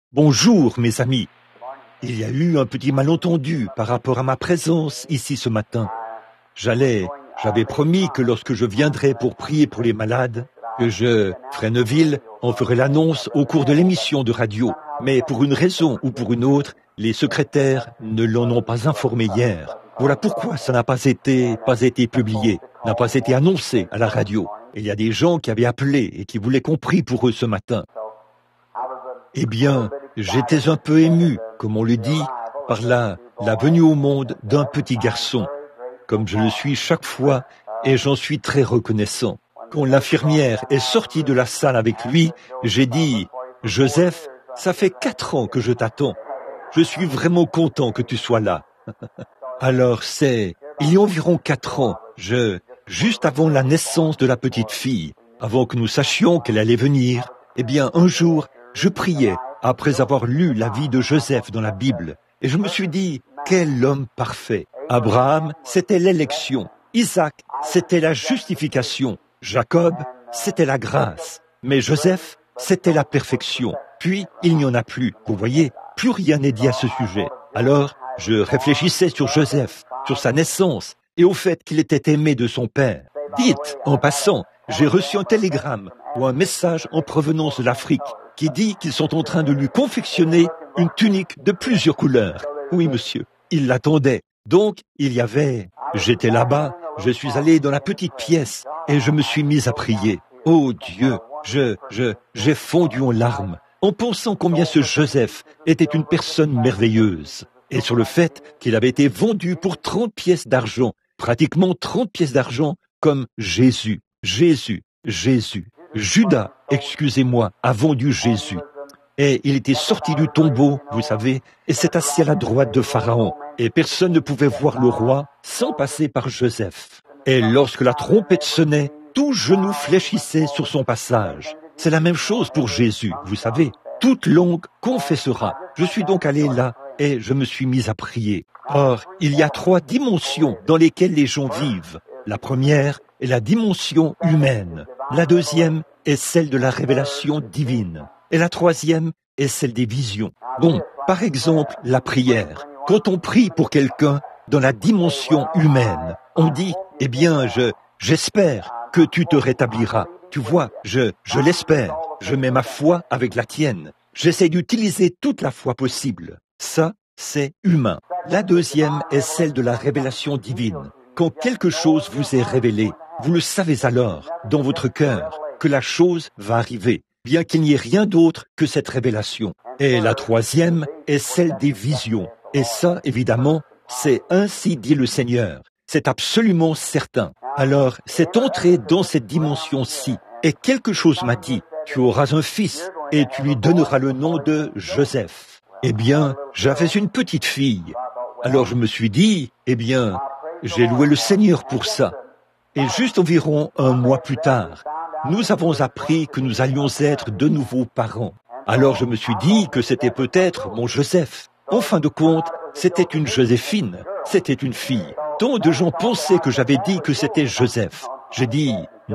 Bonjour mes amis, il y a eu un petit malentendu par rapport à ma présence ici ce matin. J'avais promis que lorsque je viendrais pour prier pour les malades, Fresneville en ferait l'annonce au cours de l'émission de radio. Mais pour une raison ou pour une autre, les secrétaires ne l'en ont pas informé hier. Voilà pourquoi ça n'a pas été publié, n'a pas été annoncé à la radio. Il y a des gens qui avaient appelé et qui voulaient qu'on prie pour eux ce matin. Eh bien, j'étais un peu ému, comme on le dit, par la venue au monde d'un petit garçon, comme je le suis chaque fois, et j'en suis très reconnaissant. Quand l'infirmière est sortie de la salle avec lui, j'ai dit « Joseph, ça fait 4 ans que je t'attends. Je suis vraiment content que tu sois là. » Alors il y a environ 4 ans, juste avant la naissance de la petite fille, avant que nous sachions qu'elle allait venir, eh bien un jour, je priais après avoir lu la vie de Joseph dans la Bible, et je me suis dit, quel homme parfait. Abraham, c'était l'élection. Isaac, c'était la justification. Jacob, c'était la grâce. Mais Joseph, c'était la perfection. Puis, il n'y en a plus. Vous voyez, plus rien n'est dit à ce sujet. Alors, je réfléchissais sur Joseph, sur sa naissance, et au fait qu'il était aimé de son père. Dites, en passant, j'ai reçu un télégramme ou un message en provenance de l'Afrique qui dit qu'ils sont en train de lui confectionner une tunique de plusieurs couleurs. Oui, monsieur, il l'attendait. Donc, j'étais là-bas, je suis allé dans la petite pièce et je me suis mis à prier. Oh Dieu, j'ai fondu en larmes en pensant combien ce Joseph était une personne merveilleuse et sur le fait qu'il avait été vendu pour 30 pièces d'argent, pratiquement 30 pièces d'argent comme Jésus. Judas, excusez-moi, a vendu Jésus. Et il était sorti du tombeau, vous savez, et s'est assis à la droite de Pharaon. Et personne ne pouvait voir le roi sans passer par Joseph. Et lorsque la trompette sonnait, tout genou fléchissait sur son passage. C'est la même chose pour Jésus, vous savez. Toute langue confessera. Je suis donc allé là et je me suis mis à prier. Or, il y a 3 dimensions dans lesquelles les gens vivent. La première est la dimension humaine. La deuxième est celle de la révélation divine. Et la troisième est celle des visions. Bon, par exemple, la prière. Quand on prie pour quelqu'un dans la dimension humaine, on dit, eh bien, j'espère que tu te rétabliras. Tu vois, je l'espère. Je mets ma foi avec la tienne. J'essaie d'utiliser toute la foi possible. Ça, c'est humain. La deuxième est celle de la révélation divine. Quand quelque chose vous est révélé, vous le savez alors, dans votre cœur, que la chose va arriver, bien qu'il n'y ait rien d'autre que cette révélation. Et la troisième est celle des visions. Et ça, évidemment, c'est ainsi dit le Seigneur. C'est absolument certain. Alors, c'est entré dans cette dimension-ci. Et quelque chose m'a dit, tu auras un fils, et tu lui donneras le nom de Joseph. Eh bien, j'avais une petite fille. Alors je me suis dit, eh bien, j'ai loué le Seigneur pour ça. Et juste environ 1 mois plus tard, nous avons appris que nous allions être de nouveaux parents. Alors je me suis dit que c'était peut-être mon Joseph. En fin de compte, c'était une Joséphine, c'était une fille. Tant de gens pensaient que j'avais dit que c'était Joseph. J'ai dit,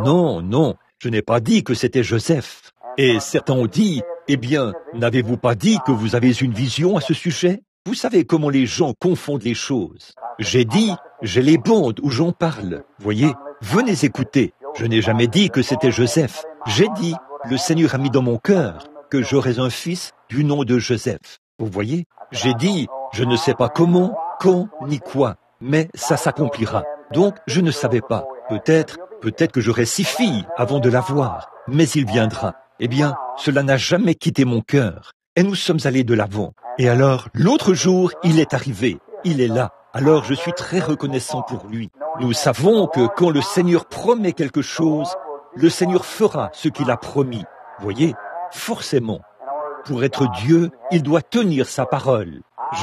non, je n'ai pas dit que c'était Joseph. Et certains ont dit, eh bien, n'avez-vous pas dit que vous avez une vision à ce sujet? Vous savez comment les gens confondent les choses. J'ai dit, j'ai les bandes où j'en parle. Voyez, venez écouter. Je n'ai jamais dit que c'était Joseph. J'ai dit, le Seigneur a mis dans mon cœur que j'aurais un fils du nom de Joseph. Vous voyez, j'ai dit, je ne sais pas comment, quand, ni quoi, mais ça s'accomplira. Donc, je ne savais pas. Peut-être que j'aurai 6 filles avant de l'avoir, mais il viendra. Eh bien, cela n'a jamais quitté mon cœur. Et nous sommes allés de l'avant. Et alors, l'autre jour, il est arrivé. Il est là. Alors, je suis très reconnaissant pour lui. Nous savons que quand le Seigneur promet quelque chose, le Seigneur fera ce qu'il a promis. Voyez, forcément. Pour être Dieu, il doit tenir sa parole.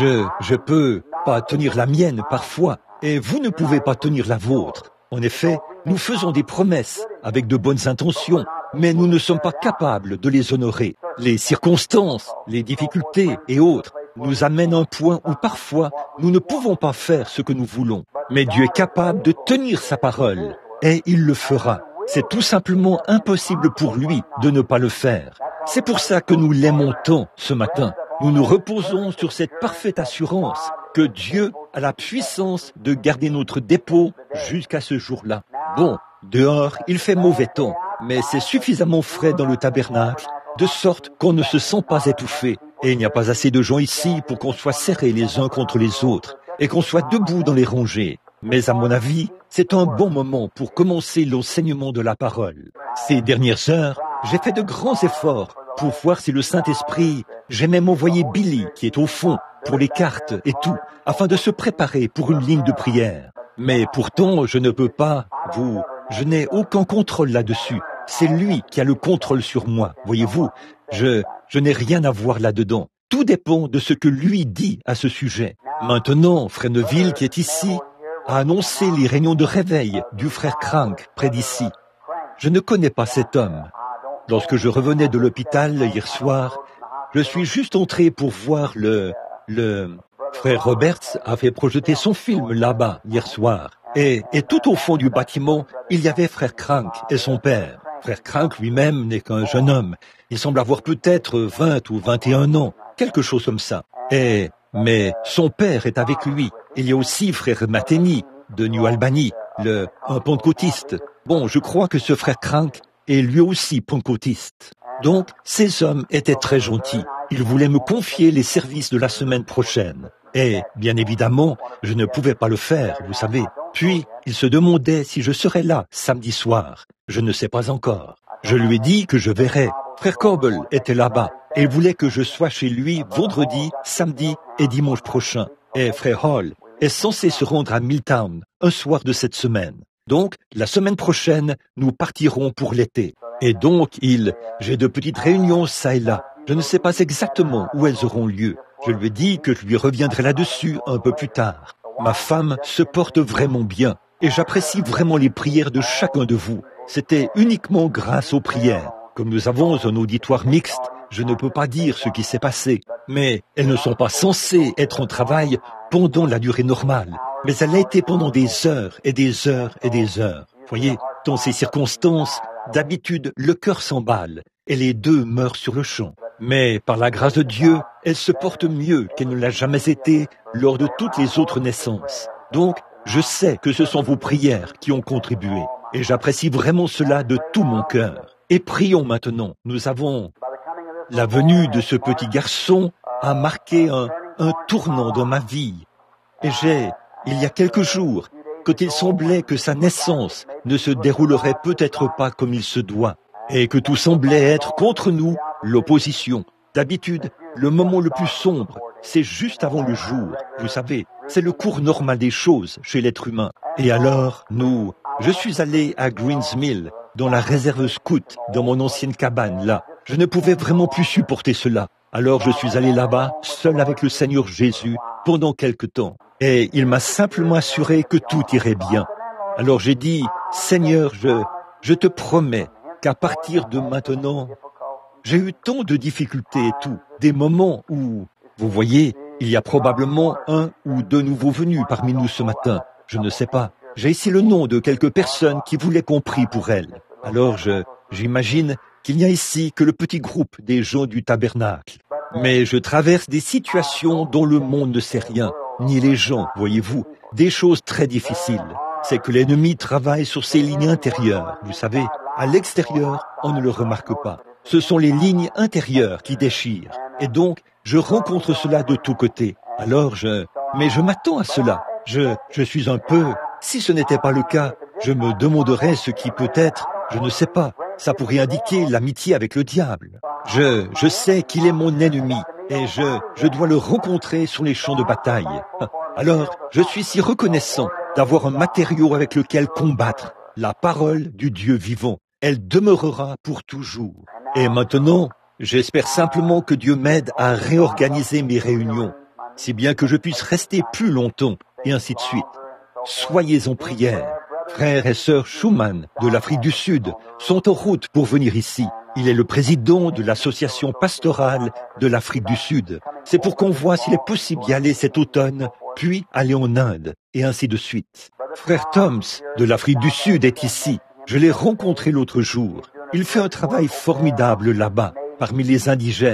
Je peux pas tenir la mienne parfois, et vous ne pouvez pas tenir la vôtre. En effet, nous faisons des promesses avec de bonnes intentions, mais nous ne sommes pas capables de les honorer. Les circonstances, les difficultés et autres nous amènent à un point où parfois nous ne pouvons pas faire ce que nous voulons. Mais Dieu est capable de tenir sa parole, et il le fera. C'est tout simplement impossible pour lui de ne pas le faire. C'est pour ça que nous l'aimons tant ce matin. nous nous reposons sur cette parfaite assurance que Dieu a la puissance de garder notre dépôt jusqu'à ce jour-là. Bon, dehors, il fait mauvais temps, mais c'est suffisamment frais dans le tabernacle, de sorte qu'on ne se sent pas étouffé. Et il n'y a pas assez de gens ici pour qu'on soit serrés les uns contre les autres et qu'on soit debout dans les rangées. Mais à mon avis, c'est un bon moment pour commencer l'enseignement de la parole. Ces dernières heures, j'ai fait de grands efforts pour voir si le Saint-Esprit, j'ai même envoyé Billy, qui est au fond, pour les cartes et tout, afin de se préparer pour une ligne de prière. Mais pourtant, je ne peux pas, je n'ai aucun contrôle là-dessus. C'est lui qui a le contrôle sur moi, voyez-vous. Je n'ai rien à voir là-dedans. Tout dépend de ce que lui dit à ce sujet. Maintenant, Frère Neville, qui est ici, a annoncé les réunions de réveil du frère Crank près d'ici. Je ne connais pas cet homme. Lorsque je revenais de l'hôpital hier soir, je suis juste entré pour voir le frère Roberts a fait projeter son film là-bas hier soir. Et tout au fond du bâtiment, il y avait frère Crank et son père. Frère Crank lui-même n'est qu'un jeune homme. Il semble avoir peut-être 20 ou 21 ans, quelque chose comme ça. Mais son père est avec lui. Il y a aussi frère Matheny de New Albany, un pentecôtiste. Bon, je crois que ce frère Crank est lui aussi pentecôtiste. Donc, ces hommes étaient très gentils. Ils voulaient me confier les services de la semaine prochaine. Et, bien évidemment, je ne pouvais pas le faire, vous savez. Puis, il se demandait si je serais là samedi soir. Je ne sais pas encore. Je lui ai dit que je verrais. Frère Corbel était là-bas et il voulait que je sois chez lui vendredi, samedi et dimanche prochain. Et frère Hall est censé se rendre à Milltown un soir de cette semaine. Donc, la semaine prochaine, nous partirons pour l'été. Et donc, j'ai de petites réunions ça et là. Je ne sais pas exactement où elles auront lieu. Je lui ai dit que je lui reviendrai là-dessus un peu plus tard. Ma femme se porte vraiment bien et j'apprécie vraiment les prières de chacun de vous. C'était uniquement grâce aux prières. Comme nous avons un auditoire mixte, je ne peux pas dire ce qui s'est passé, mais elles ne sont pas censées être en travail pendant la durée normale. Mais elle a été pendant des heures et des heures et des heures. Voyez, dans ces circonstances, d'habitude, le cœur s'emballe et les deux meurent sur le champ. Mais par la grâce de Dieu, elle se porte mieux qu'elle ne l'a jamais été lors de toutes les autres naissances. Donc, je sais que ce sont vos prières qui ont contribué et j'apprécie vraiment cela de tout mon cœur. Et prions maintenant. Nous avons la venue de ce petit garçon a marqué un tournant dans ma vie. Et il y a quelques jours, quand il semblait que sa naissance ne se déroulerait peut-être pas comme il se doit, et que tout semblait être contre nous, l'opposition. D'habitude, le moment le plus sombre, c'est juste avant le jour. Vous savez, c'est le cours normal des choses chez l'être humain. Et alors, je suis allé à Greens Mill, dans la réserve scout, dans mon ancienne cabane, là. Je ne pouvais vraiment plus supporter cela. Alors je suis allé là-bas, seul avec le Seigneur Jésus, pendant quelque temps. Et il m'a simplement assuré que tout irait bien. Alors j'ai dit, Seigneur, je te promets qu'à partir de maintenant, j'ai eu tant de difficultés et tout, des moments où, vous voyez, il y a probablement un ou deux nouveaux venus parmi nous ce matin. Je ne sais pas. J'ai ici le nom de quelques personnes qui voulaient qu'on prie pour elles. Alors j'imagine qu'il n'y a ici que le petit groupe des gens du tabernacle. Mais je traverse des situations dont le monde ne sait rien, ni les gens, voyez-vous, des choses très difficiles. C'est que l'ennemi travaille sur ses lignes intérieures, vous savez. À l'extérieur, on ne le remarque pas. Ce sont les lignes intérieures qui déchirent. Et donc, je rencontre cela de tous côtés. Alors mais je m'attends à cela. Je suis un peu, si ce n'était pas le cas, je me demanderais ce qui peut-être, je ne sais pas, ça pourrait indiquer l'amitié avec le diable. Je sais qu'il est mon ennemi et je dois le rencontrer sur les champs de bataille. Alors, je suis si reconnaissant d'avoir un matériau avec lequel combattre, la parole du Dieu vivant. Elle demeurera pour toujours. Et maintenant, j'espère simplement que Dieu m'aide à réorganiser mes réunions, si bien que je puisse rester plus longtemps, et ainsi de suite. Soyez en prière. Frères et sœurs Schumann de l'Afrique du Sud sont en route pour venir ici. Il est le président de l'association pastorale de l'Afrique du Sud. C'est pour qu'on voit s'il est possible d'y aller cet automne, puis aller en Inde, et ainsi de suite. Frère Toms de l'Afrique du Sud est ici. Je l'ai rencontré l'autre jour. Il fait un travail formidable là-bas, parmi les indigènes.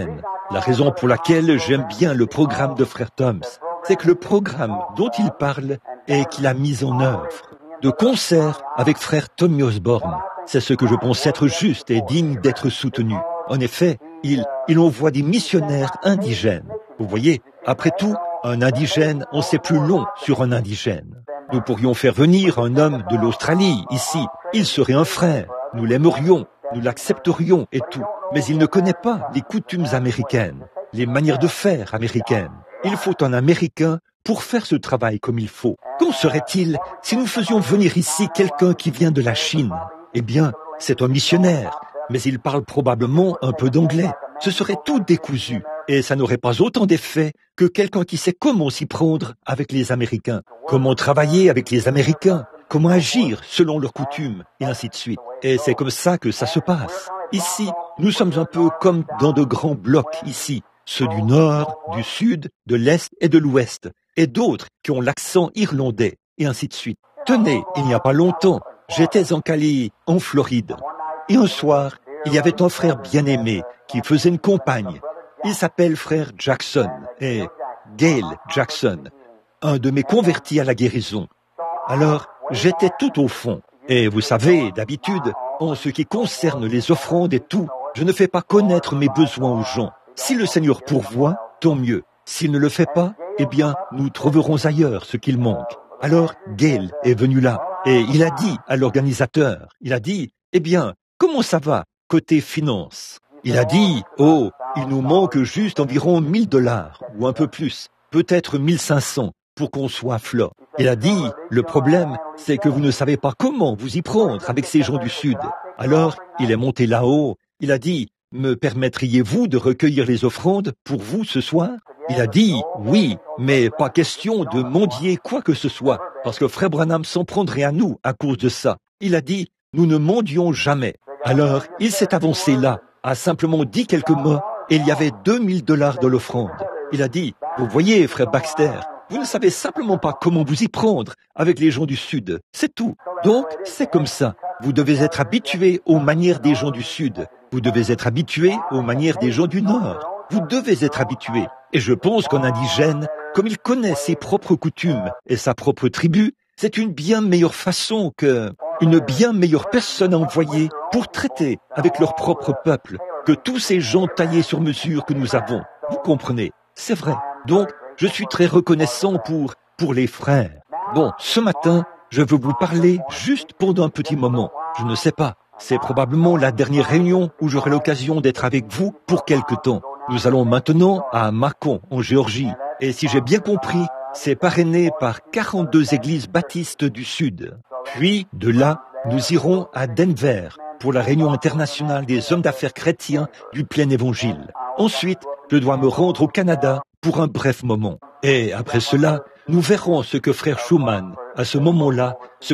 La raison pour laquelle j'aime bien le programme de Frère Thoms, c'est que le programme dont il parle et qu'il a mis en œuvre, de concert avec Frère Tommy Osborne, c'est ce que je pense être juste et digne d'être soutenu. En effet, il envoie des missionnaires indigènes. Vous voyez, après tout, un indigène en sait plus long sur un indigène. Nous pourrions faire venir un homme de l'Australie ici. Il serait un frère. Nous l'aimerions, nous l'accepterions et tout. Mais il ne connaît pas les coutumes américaines, les manières de faire américaines. Il faut un Américain pour faire ce travail comme il faut. Qu'en serait-il si nous faisions venir ici quelqu'un qui vient de la Chine? Eh bien, c'est un missionnaire, mais il parle probablement un peu d'anglais. Ce serait tout décousu, et ça n'aurait pas autant d'effet que quelqu'un qui sait comment s'y prendre avec les Américains, comment travailler avec les Américains, comment agir selon leurs coutumes, et ainsi de suite. Et c'est comme ça que ça se passe. Ici, nous sommes un peu comme dans de grands blocs ici, ceux du Nord, du Sud, de l'Est et de l'Ouest, et d'autres qui ont l'accent irlandais, et ainsi de suite. Tenez, il n'y a pas longtemps, j'étais en Cali, en Floride, et un soir, il y avait un frère bien-aimé qui faisait une compagne. Il s'appelle frère Jackson, et Gail Jackson, un de mes convertis à la guérison. Alors, j'étais tout au fond, et vous savez, d'habitude, en ce qui concerne les offrandes et tout, je ne fais pas connaître mes besoins aux gens. Si le Seigneur pourvoit, tant mieux. S'il ne le fait pas, eh bien, nous trouverons ailleurs ce qu'il manque. Alors, Gail est venu là, et il a dit à l'organisateur, il a dit, eh bien, comment ça va, côté finance? Il a dit, oh, il nous manque juste environ $1000, ou un peu plus, peut-être 1500, pour qu'on soit flot. Il a dit, le problème, c'est que vous ne savez pas comment vous y prendre avec ces gens du Sud. Alors, il est monté là-haut, il a dit, me permettriez-vous de recueillir les offrandes pour vous ce soir? Il a dit, oui, mais pas question de mendier quoi que ce soit, parce que Frère Branham s'en prendrait à nous à cause de ça. Il a dit, nous ne mendions jamais. Alors, il s'est avancé là, a simplement dit quelques mots, et il y avait $2000 de l'offrande. Il a dit, vous voyez, Frère Baxter, vous ne savez simplement pas comment vous y prendre avec les gens du Sud, c'est tout. Donc, c'est comme ça. Vous devez être habitué aux manières des gens du Sud. Vous devez être habitué aux manières des gens du Nord. Vous devez être habitué. Et je pense qu'un indigène, comme il connaît ses propres coutumes et sa propre tribu, c'est une bien meilleure façon une bien meilleure personne à envoyer pour traiter avec leur propre peuple que tous ces gens taillés sur mesure que nous avons. Vous comprenez? C'est vrai. Donc, je suis très reconnaissant pour les frères. Bon, ce matin, je veux vous parler juste pendant un petit moment. Je ne sais pas. C'est probablement la dernière réunion où j'aurai l'occasion d'être avec vous pour quelque temps. Nous allons maintenant à Macon, en Géorgie. Et si j'ai bien compris, c'est parrainé par 42 églises baptistes du Sud. Puis, de là, nous irons à Denver pour la réunion internationale des hommes d'affaires chrétiens du plein évangile. Ensuite, je dois me rendre au Canada pour un bref moment. Et après cela, nous verrons ce que frère Schumann, à ce moment-là,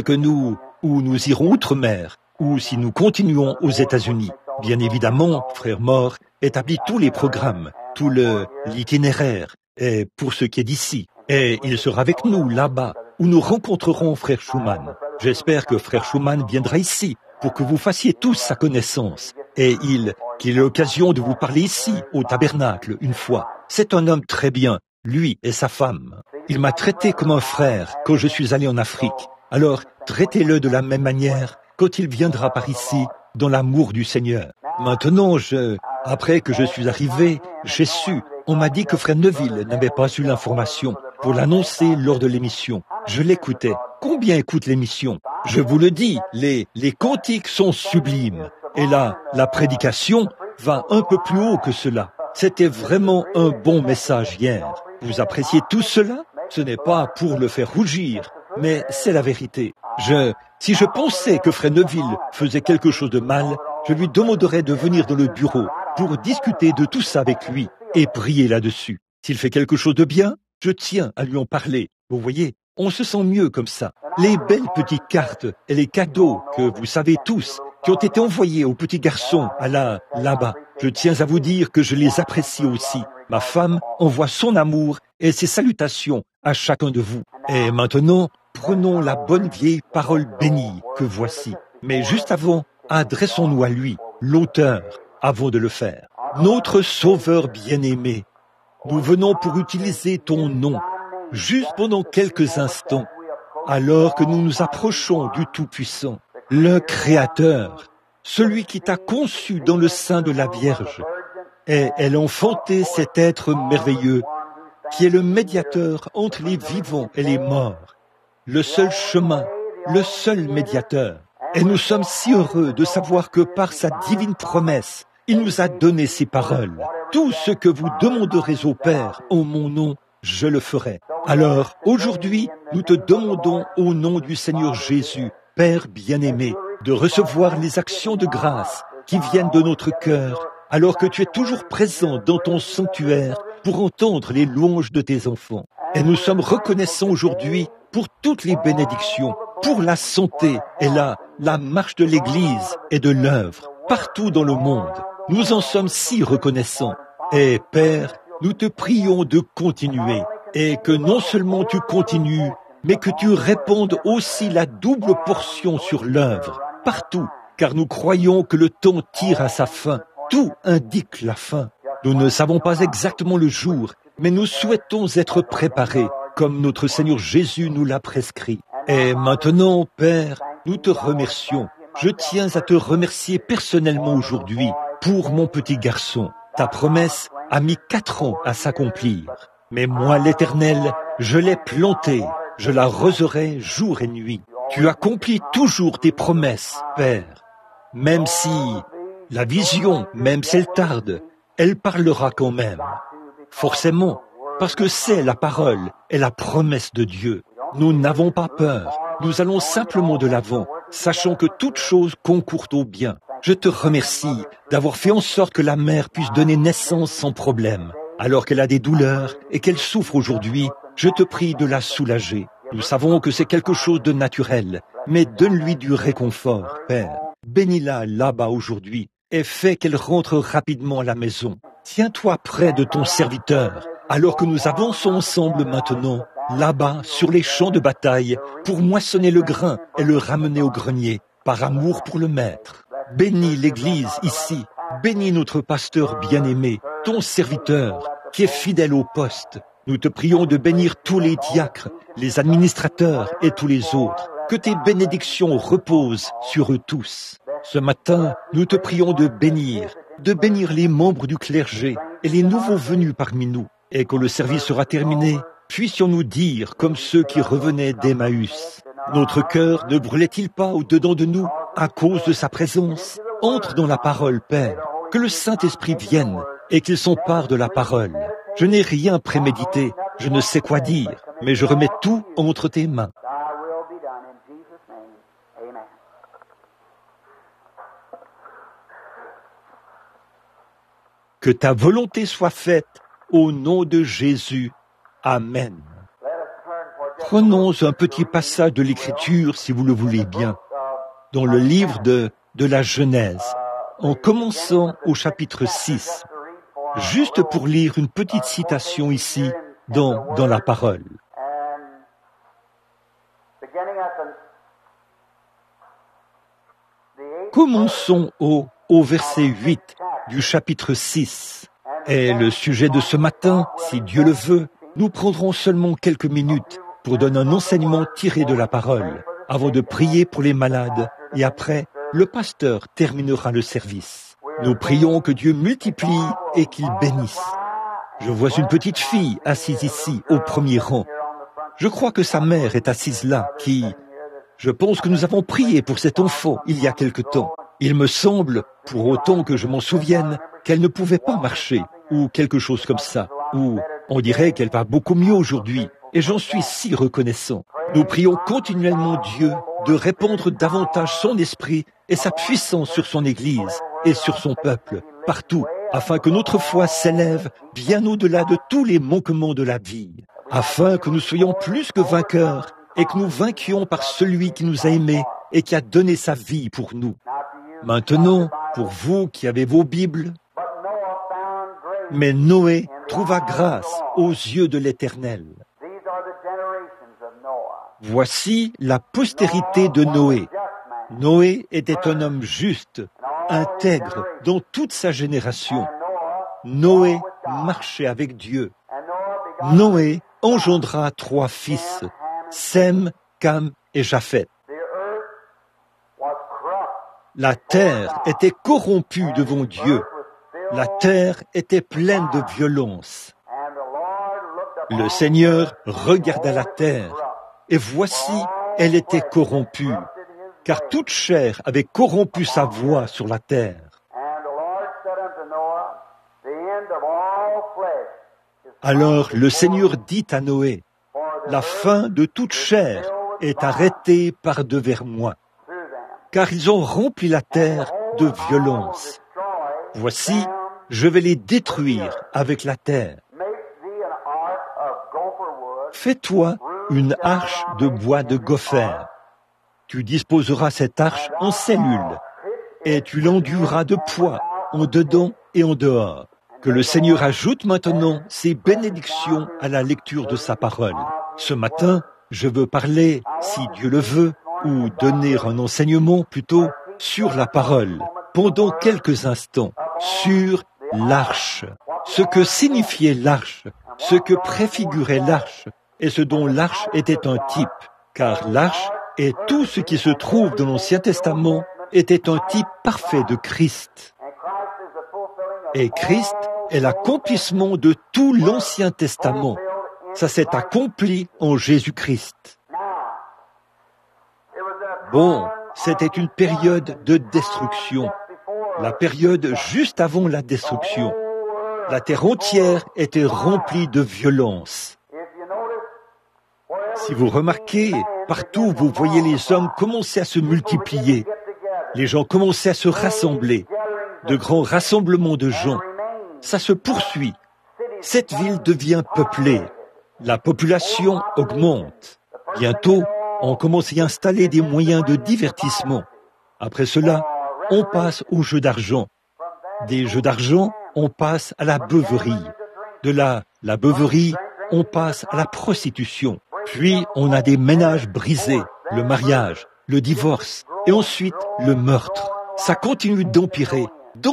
où nous irons outre-mer, ou si nous continuons aux États-Unis. Bien évidemment, frère Moore établit tous les programmes, tout l'itinéraire, et pour ce qui est d'ici. Et il sera avec nous là-bas, où nous rencontrerons frère Schumann. J'espère que frère Schumann viendra ici, pour que vous fassiez tous sa connaissance, et qu'il ait l'occasion de vous parler ici, au tabernacle, une fois. C'est un homme très bien, lui et sa femme. Il m'a traité comme un frère quand je suis allé en Afrique. Alors, traitez-le de la même manière quand il viendra par ici, dans l'amour du Seigneur. Maintenant, après que je suis arrivé, j'ai su, on m'a dit que frère Neville n'avait pas eu l'information pour l'annoncer lors de l'émission. Je l'écoutais. Combien écoute l'émission? Je vous le dis, les cantiques sont sublimes. Et là, la prédication va un peu plus haut que cela. C'était vraiment un bon message hier. Vous appréciez tout cela? Ce n'est pas pour le faire rougir, mais c'est la vérité. Si je pensais que frère Neville faisait quelque chose de mal, je lui demanderais de venir dans le bureau pour discuter de tout ça avec lui et prier là-dessus. S'il fait quelque chose de bien, je tiens à lui en parler. Vous voyez, on se sent mieux comme ça. Les belles petites cartes et les cadeaux que vous savez tous, qui ont été envoyés aux petits garçons là-bas, je tiens à vous dire que je les apprécie aussi. Ma femme envoie son amour et ses salutations à chacun de vous. Et maintenant, prenons la bonne vieille parole bénie que voici. Mais juste avant, adressons-nous à lui, l'auteur, avant de le faire. Notre Sauveur bien-aimé, nous venons pour utiliser ton nom, juste pendant quelques instants, alors que nous nous approchons du Tout-Puissant, le Créateur, celui qui t'a conçu dans le sein de la Vierge, et elle a enfanté cet être merveilleux, qui est le médiateur entre les vivants et les morts, le seul chemin, le seul médiateur. Et nous sommes si heureux de savoir que par sa divine promesse, il nous a donné ces paroles. Tout ce que vous demanderez au Père en mon nom, je le ferai. Alors, aujourd'hui, nous te demandons au nom du Seigneur Jésus, Père bien-aimé, de recevoir les actions de grâce qui viennent de notre cœur, alors que tu es toujours présent dans ton sanctuaire pour entendre les louanges de tes enfants. Et nous sommes reconnaissants aujourd'hui pour toutes les bénédictions, pour la santé et la marche de l'Église et de l'œuvre, partout dans le monde. Nous en sommes si reconnaissants. Et Père, nous te prions de continuer, et que non seulement tu continues, mais que tu répandes aussi la double portion sur l'œuvre, partout, car nous croyons que le temps tire à sa fin. Tout indique la fin. Nous ne savons pas exactement le jour, mais nous souhaitons être préparés, comme notre Seigneur Jésus nous l'a prescrit. Et maintenant, Père, nous te remercions. Je tiens à te remercier personnellement aujourd'hui pour mon petit garçon. Ta promesse a mis 4 ans à s'accomplir. Mais moi, l'Éternel, je l'ai planté, je l'arroserai jour et nuit. Tu accomplis toujours tes promesses, Père. Même si la vision, même si elle tarde, elle parlera quand même. Forcément, parce que c'est la parole et la promesse de Dieu. Nous n'avons pas peur. Nous allons simplement de l'avant, sachant que toute chose concourt au bien. Je te remercie d'avoir fait en sorte que la mère puisse donner naissance sans problème. Alors qu'elle a des douleurs et qu'elle souffre aujourd'hui, je te prie de la soulager. Nous savons que c'est quelque chose de naturel, mais donne-lui du réconfort, Père. Bénis-la là-bas aujourd'hui et fais qu'elle rentre rapidement à la maison. Tiens-toi près de ton serviteur, alors que nous avançons ensemble maintenant, là-bas, sur les champs de bataille, pour moissonner le grain et le ramener au grenier, par amour pour le Maître. Bénis l'Église ici, bénis notre pasteur bien-aimé, ton serviteur, qui est fidèle au poste. Nous te prions de bénir tous les diacres, les administrateurs et tous les autres. Que tes bénédictions reposent sur eux tous. Ce matin, nous te prions de bénir les membres du clergé et les nouveaux venus parmi nous. Et quand le service sera terminé, puissions-nous dire, comme ceux qui revenaient d'Emmaüs, notre cœur ne brûlait-il pas au-dedans de nous à cause de sa présence? Entre dans la parole, Père, que le Saint-Esprit vienne et qu'il s'empare de la parole. Je n'ai rien prémédité, je ne sais quoi dire, mais je remets tout entre tes mains. Que ta volonté soit faite au nom de Jésus. Amen. Prenons un petit passage de l'Écriture, si vous le voulez bien, dans le livre de la Genèse, en commençant au chapitre 6, juste pour lire une petite citation ici, dans la parole. Commençons au verset 8 du chapitre 6. Et le sujet de ce matin, si Dieu le veut, nous prendrons seulement quelques minutes pour donner un enseignement tiré de la parole, avant de prier pour les malades, et après, le pasteur terminera le service. Nous prions que Dieu multiplie et qu'il bénisse. Je vois une petite fille assise ici, au premier rang. Je crois que sa mère est assise là, Je pense que nous avons prié pour cet enfant il y a quelque temps. Il me semble, pour autant que je m'en souvienne, qu'elle ne pouvait pas marcher, ou quelque chose comme ça, ou on dirait qu'elle va beaucoup mieux aujourd'hui, et j'en suis si reconnaissant. Nous prions continuellement Dieu de répandre davantage son esprit et sa puissance sur son Église et sur son peuple, partout, afin que notre foi s'élève bien au-delà de tous les manquements de la vie, afin que nous soyons plus que vainqueurs et que nous vainquions par celui qui nous a aimés et qui a donné sa vie pour nous. Maintenant, pour vous qui avez vos Bibles, mais Noé trouva grâce aux yeux de l'Éternel. Voici la postérité de Noé. Noé était un homme juste, intègre dans toute sa génération. Noé marchait avec Dieu. Noé engendra 3 fils, Sem, Cam et Japheth. La terre était corrompue devant Dieu. La terre était pleine de violence. Le Seigneur regarda la terre, et voici, elle était corrompue, car toute chair avait corrompu sa voix sur la terre. Alors le Seigneur dit à Noé, « La fin de toute chair est arrêtée par devers moi, car ils ont rempli la terre de violence. Voici, je vais les détruire avec la terre. Fais-toi une arche de bois de gopher. Tu disposeras cette arche en cellules, et tu l'enduiras de poids en dedans et en dehors. Que le Seigneur ajoute maintenant ses bénédictions à la lecture de sa parole. Ce matin, je veux parler, si Dieu le veut, ou donner un enseignement plutôt sur la parole, pendant quelques instants, sur l'arche. Ce que signifiait l'arche, ce que préfigurait l'arche, et ce dont l'arche était un type, car l'arche et tout ce qui se trouve dans l'Ancien Testament était un type parfait de Christ. Et Christ est l'accomplissement de tout l'Ancien Testament. Ça s'est accompli en Jésus-Christ. Bon, c'était une période de destruction, la période juste avant la destruction. La terre entière était remplie de violence. Si vous remarquez, partout vous voyez les hommes commencer à se multiplier. Les gens commençaient à se rassembler. De grands rassemblements de gens. Ça se poursuit. Cette ville devient peuplée. La population augmente. Bientôt, on commence à y installer des moyens de divertissement. Après cela, on passe aux jeux d'argent. Des jeux d'argent, on passe à la beuverie. De là, la beuverie, on passe à la prostitution. Puis, on a des ménages brisés, le mariage, le divorce, et ensuite le meurtre. Ça continue d'empirer,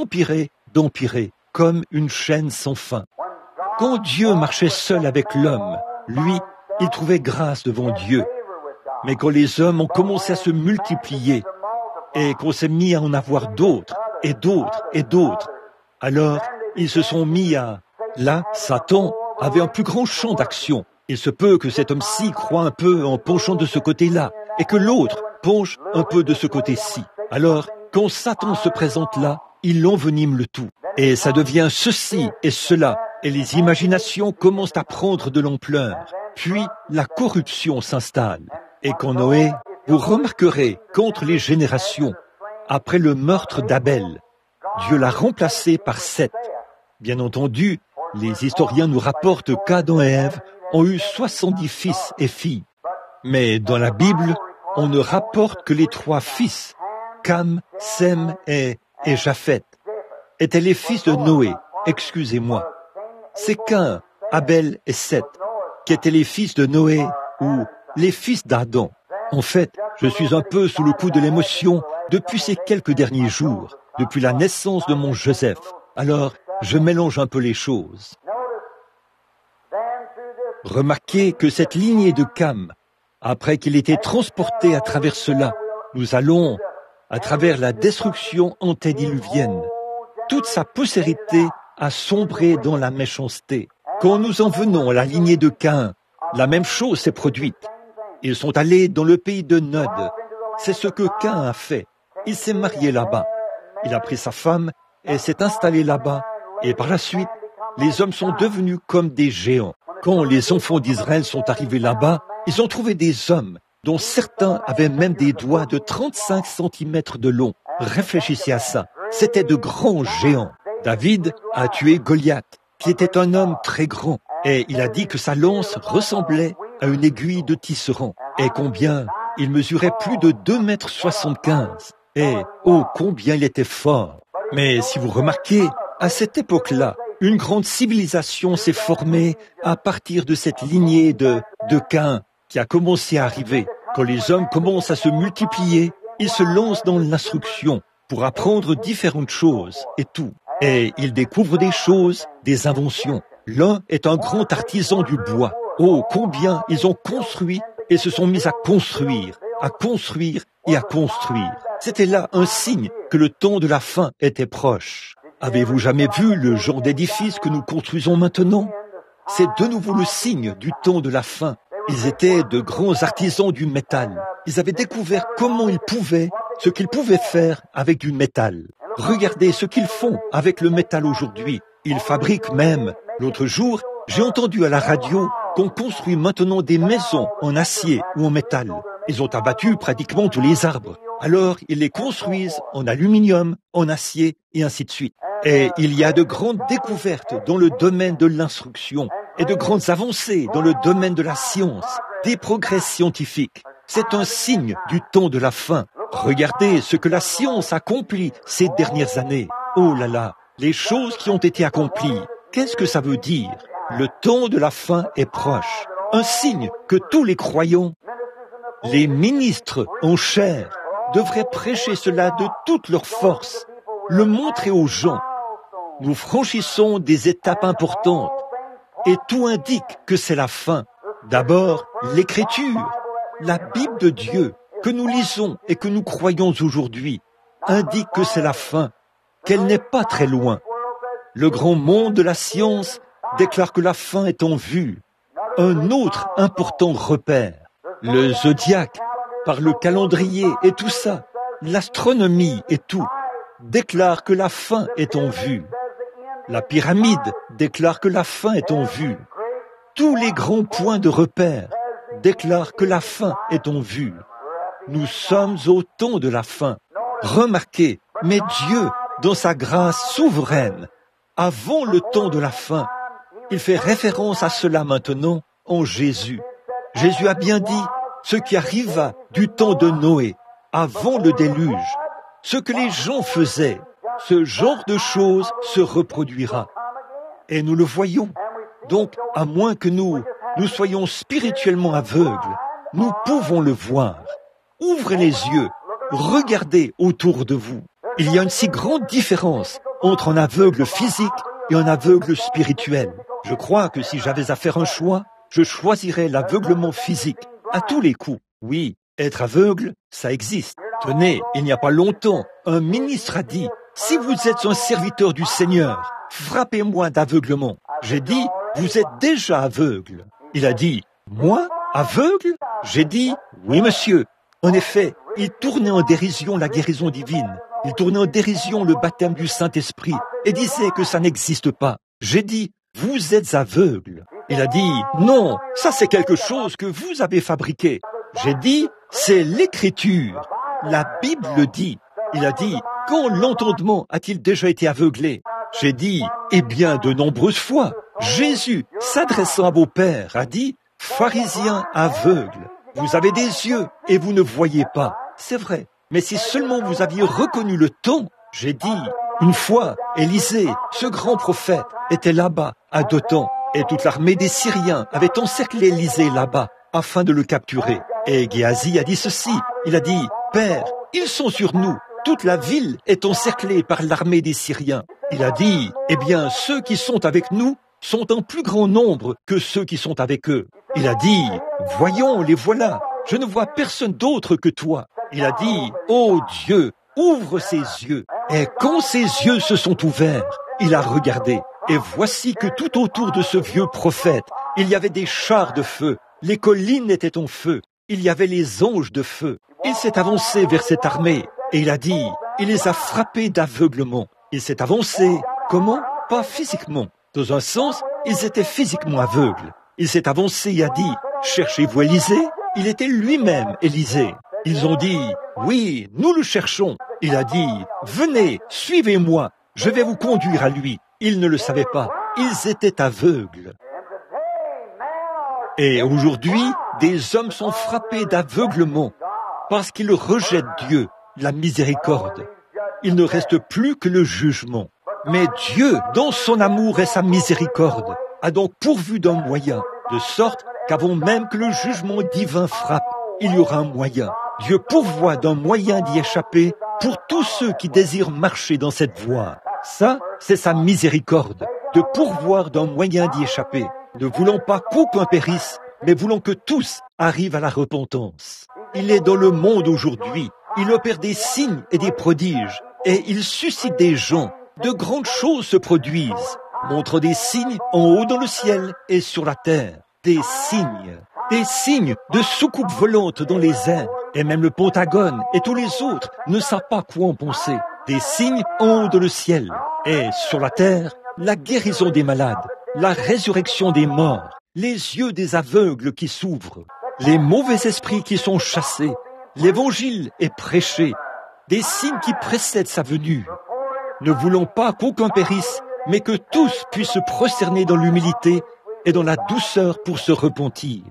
comme une chaîne sans fin. Quand Dieu marchait seul avec l'homme, lui, il trouvait grâce devant Dieu. Mais quand les hommes ont commencé à se multiplier, et qu'on s'est mis à en avoir d'autres, et d'autres, et d'autres, alors ils se sont mis à... Là, Satan avait un plus grand champ d'action. Il se peut que cet homme-ci croie un peu en penchant de ce côté-là, et que l'autre penche un peu de ce côté-ci. Alors, quand Satan se présente là, il envenime le tout. Et ça devient ceci et cela, et les imaginations commencent à prendre de l'ampleur. Puis, la corruption s'installe. Et quand Noé, vous remarquerez qu'entre les générations, après le meurtre d'Abel, Dieu l'a remplacé par Seth. Bien entendu, les historiens nous rapportent qu'Adam et Ève ont eu 70 fils et filles. Mais dans la Bible, on ne rapporte que les 3 fils, Cam, Sem et Japheth, étaient les fils de Noé, excusez-moi. C'est Cain, Abel et Seth, qui étaient les fils de Noé ou les fils d'Adam. En fait, je suis un peu sous le coup de l'émotion depuis ces quelques derniers jours, depuis la naissance de mon Joseph. Alors, je mélange un peu les choses. Remarquez que cette lignée de Cam, après qu'il ait été transporté à travers cela, nous allons, à travers la destruction antédiluvienne, toute sa postérité a sombré dans la méchanceté. Quand nous en venons à la lignée de Caïn, la même chose s'est produite. Ils sont allés dans le pays de Nod. C'est ce que Caïn a fait. Il s'est marié là-bas. Il a pris sa femme et s'est installé là-bas. Et par la suite, les hommes sont devenus comme des géants. Quand les enfants d'Israël sont arrivés là-bas, ils ont trouvé des hommes dont certains avaient même des doigts de 35 cm de long. Réfléchissez à ça. C'étaient de grands géants. David a tué Goliath, qui était un homme très grand. Et il a dit que sa lance ressemblait à une aiguille de tisserand. Et combien il mesurait plus de 2,75 m. Et oh, combien il était fort. Mais si vous remarquez, à cette époque-là, une grande civilisation s'est formée à partir de cette lignée de Caïn qui a commencé à arriver. Quand les hommes commencent à se multiplier, ils se lancent dans l'instruction pour apprendre différentes choses et tout. Et ils découvrent des choses, des inventions. L'un est un grand artisan du bois. Oh, combien ils ont construit et se sont mis à construire et à construire. C'était là un signe que le temps de la fin était proche. Avez-vous jamais vu le genre d'édifice que nous construisons maintenant? C'est de nouveau le signe du temps de la fin. Ils étaient de grands artisans du métal. Ils avaient découvert ce qu'ils pouvaient faire avec du métal. Regardez ce qu'ils font avec le métal aujourd'hui. Ils fabriquent même. L'autre jour, j'ai entendu à la radio qu'on construit maintenant des maisons en acier ou en métal. Ils ont abattu pratiquement tous les arbres. Alors, ils les construisent en aluminium, en acier et ainsi de suite. Et il y a de grandes découvertes dans le domaine de l'instruction et de grandes avancées dans le domaine de la science, des progrès scientifiques. C'est un signe du temps de la fin. Regardez ce que la science accomplit ces dernières années. Oh là là, les choses qui ont été accomplies. Qu'est-ce que ça veut dire? Le temps de la fin est proche. Un signe que tous les croyants, les ministres en chair, devraient prêcher cela de toute leur force, le montrer aux gens. Nous franchissons des étapes importantes et tout indique que c'est la fin. D'abord, l'Écriture, la Bible de Dieu que nous lisons et que nous croyons aujourd'hui, indique que c'est la fin, qu'elle n'est pas très loin. Le grand monde de la science déclare que la fin est en vue. Un autre important repère, le zodiaque, par le calendrier et tout ça, l'astronomie et tout, déclare que la fin est en vue. La pyramide déclare que la fin est en vue. Tous les grands points de repère déclarent que la fin est en vue. Nous sommes au temps de la fin. Remarquez, mais Dieu, dans sa grâce souveraine, avant le temps de la fin, il fait référence à cela maintenant en Jésus. Jésus a bien dit ce qui arriva du temps de Noé, avant le déluge. Ce que les gens faisaient, ce genre de choses se reproduira. Et nous le voyons. Donc, à moins que nous soyons spirituellement aveugles, nous pouvons le voir. Ouvrez les yeux, regardez autour de vous. Il y a une si grande différence entre un aveugle physique et un aveugle spirituel. Je crois que si j'avais à faire un choix, je choisirais l'aveuglement physique, à tous les coups. Oui, être aveugle, ça existe. Tenez, il n'y a pas longtemps, un ministre a dit, « Si vous êtes un serviteur du Seigneur, frappez-moi d'aveuglement. » J'ai dit, « Vous êtes déjà aveugle. » Il a dit, « Moi, aveugle ?» J'ai dit, « Oui, monsieur. » En effet, il tournait en dérision la guérison divine. Il tournait en dérision le baptême du Saint-Esprit et disait que ça n'existe pas. J'ai dit, « Vous êtes aveugle. » Il a dit, « Non, ça c'est quelque chose que vous avez fabriqué. » J'ai dit, « C'est l'Écriture. La Bible le dit. » Il a dit, « Quand l'entendement a-t-il déjà été aveuglé ?» J'ai dit, « Eh bien, de nombreuses fois. » Jésus, s'adressant à vos pères, a dit, « Pharisiens aveugles, vous avez des yeux et vous ne voyez pas. » C'est vrai. Mais si seulement vous aviez reconnu le temps, j'ai dit, une fois, Élisée, ce grand prophète, était là-bas, à Dothan, et toute l'armée des Syriens avait encerclé Élisée là-bas, afin de le capturer. Et Géasi a dit ceci, il a dit, « Père, ils sont sur nous, toute la ville est encerclée par l'armée des Syriens. » Il a dit, « Eh bien, ceux qui sont avec nous sont en plus grand nombre que ceux qui sont avec eux. » Il a dit, « Voyons, les voilà, je ne vois personne d'autre que toi. » Il a dit, « Oh Dieu, ouvre ses yeux. » Et quand ses yeux se sont ouverts, il a regardé. Et voici que tout autour de ce vieux prophète, il y avait des chars de feu. Les collines étaient en feu. Il y avait les anges de feu. Il s'est avancé vers cette armée. Et il a dit, il les a frappés d'aveuglement. Il s'est avancé. Comment? Pas physiquement. Dans un sens, ils étaient physiquement aveugles. Il s'est avancé et a dit, cherchez-vous Élisée? Il était lui-même Élisée. Ils ont dit, oui, nous le cherchons. Il a dit, venez, suivez-moi, je vais vous conduire à lui. Ils ne le savaient pas, ils étaient aveugles. Et aujourd'hui, des hommes sont frappés d'aveuglement parce qu'ils rejettent Dieu, la miséricorde. Il ne reste plus que le jugement. Mais Dieu, dans son amour et sa miséricorde, a donc pourvu d'un moyen, de sorte qu'avant même que le jugement divin frappe, il y aura un moyen. Dieu pourvoit d'un moyen d'y échapper pour tous ceux qui désirent marcher dans cette voie. Ça, c'est sa miséricorde, de pourvoir d'un moyen d'y échapper, ne voulant pas qu'aucun périsse, mais voulant que tous arrivent à la repentance. Il est dans le monde aujourd'hui, il opère des signes et des prodiges, et il suscite des gens. De grandes choses se produisent, montrant des signes en haut dans le ciel et sur la terre. Des signes de soucoupes volantes dans les airs, et même le Pentagone et tous les autres ne savent pas quoi en penser. Des signes en haut dans le ciel, et sur la terre, la guérison des malades, la résurrection des morts, les yeux des aveugles qui s'ouvrent, les mauvais esprits qui sont chassés, l'évangile est prêché, des signes qui précèdent sa venue. Ne voulons pas qu'aucun périsse, mais que tous puissent se prosterner dans l'humilité et dans la douceur pour se repentir.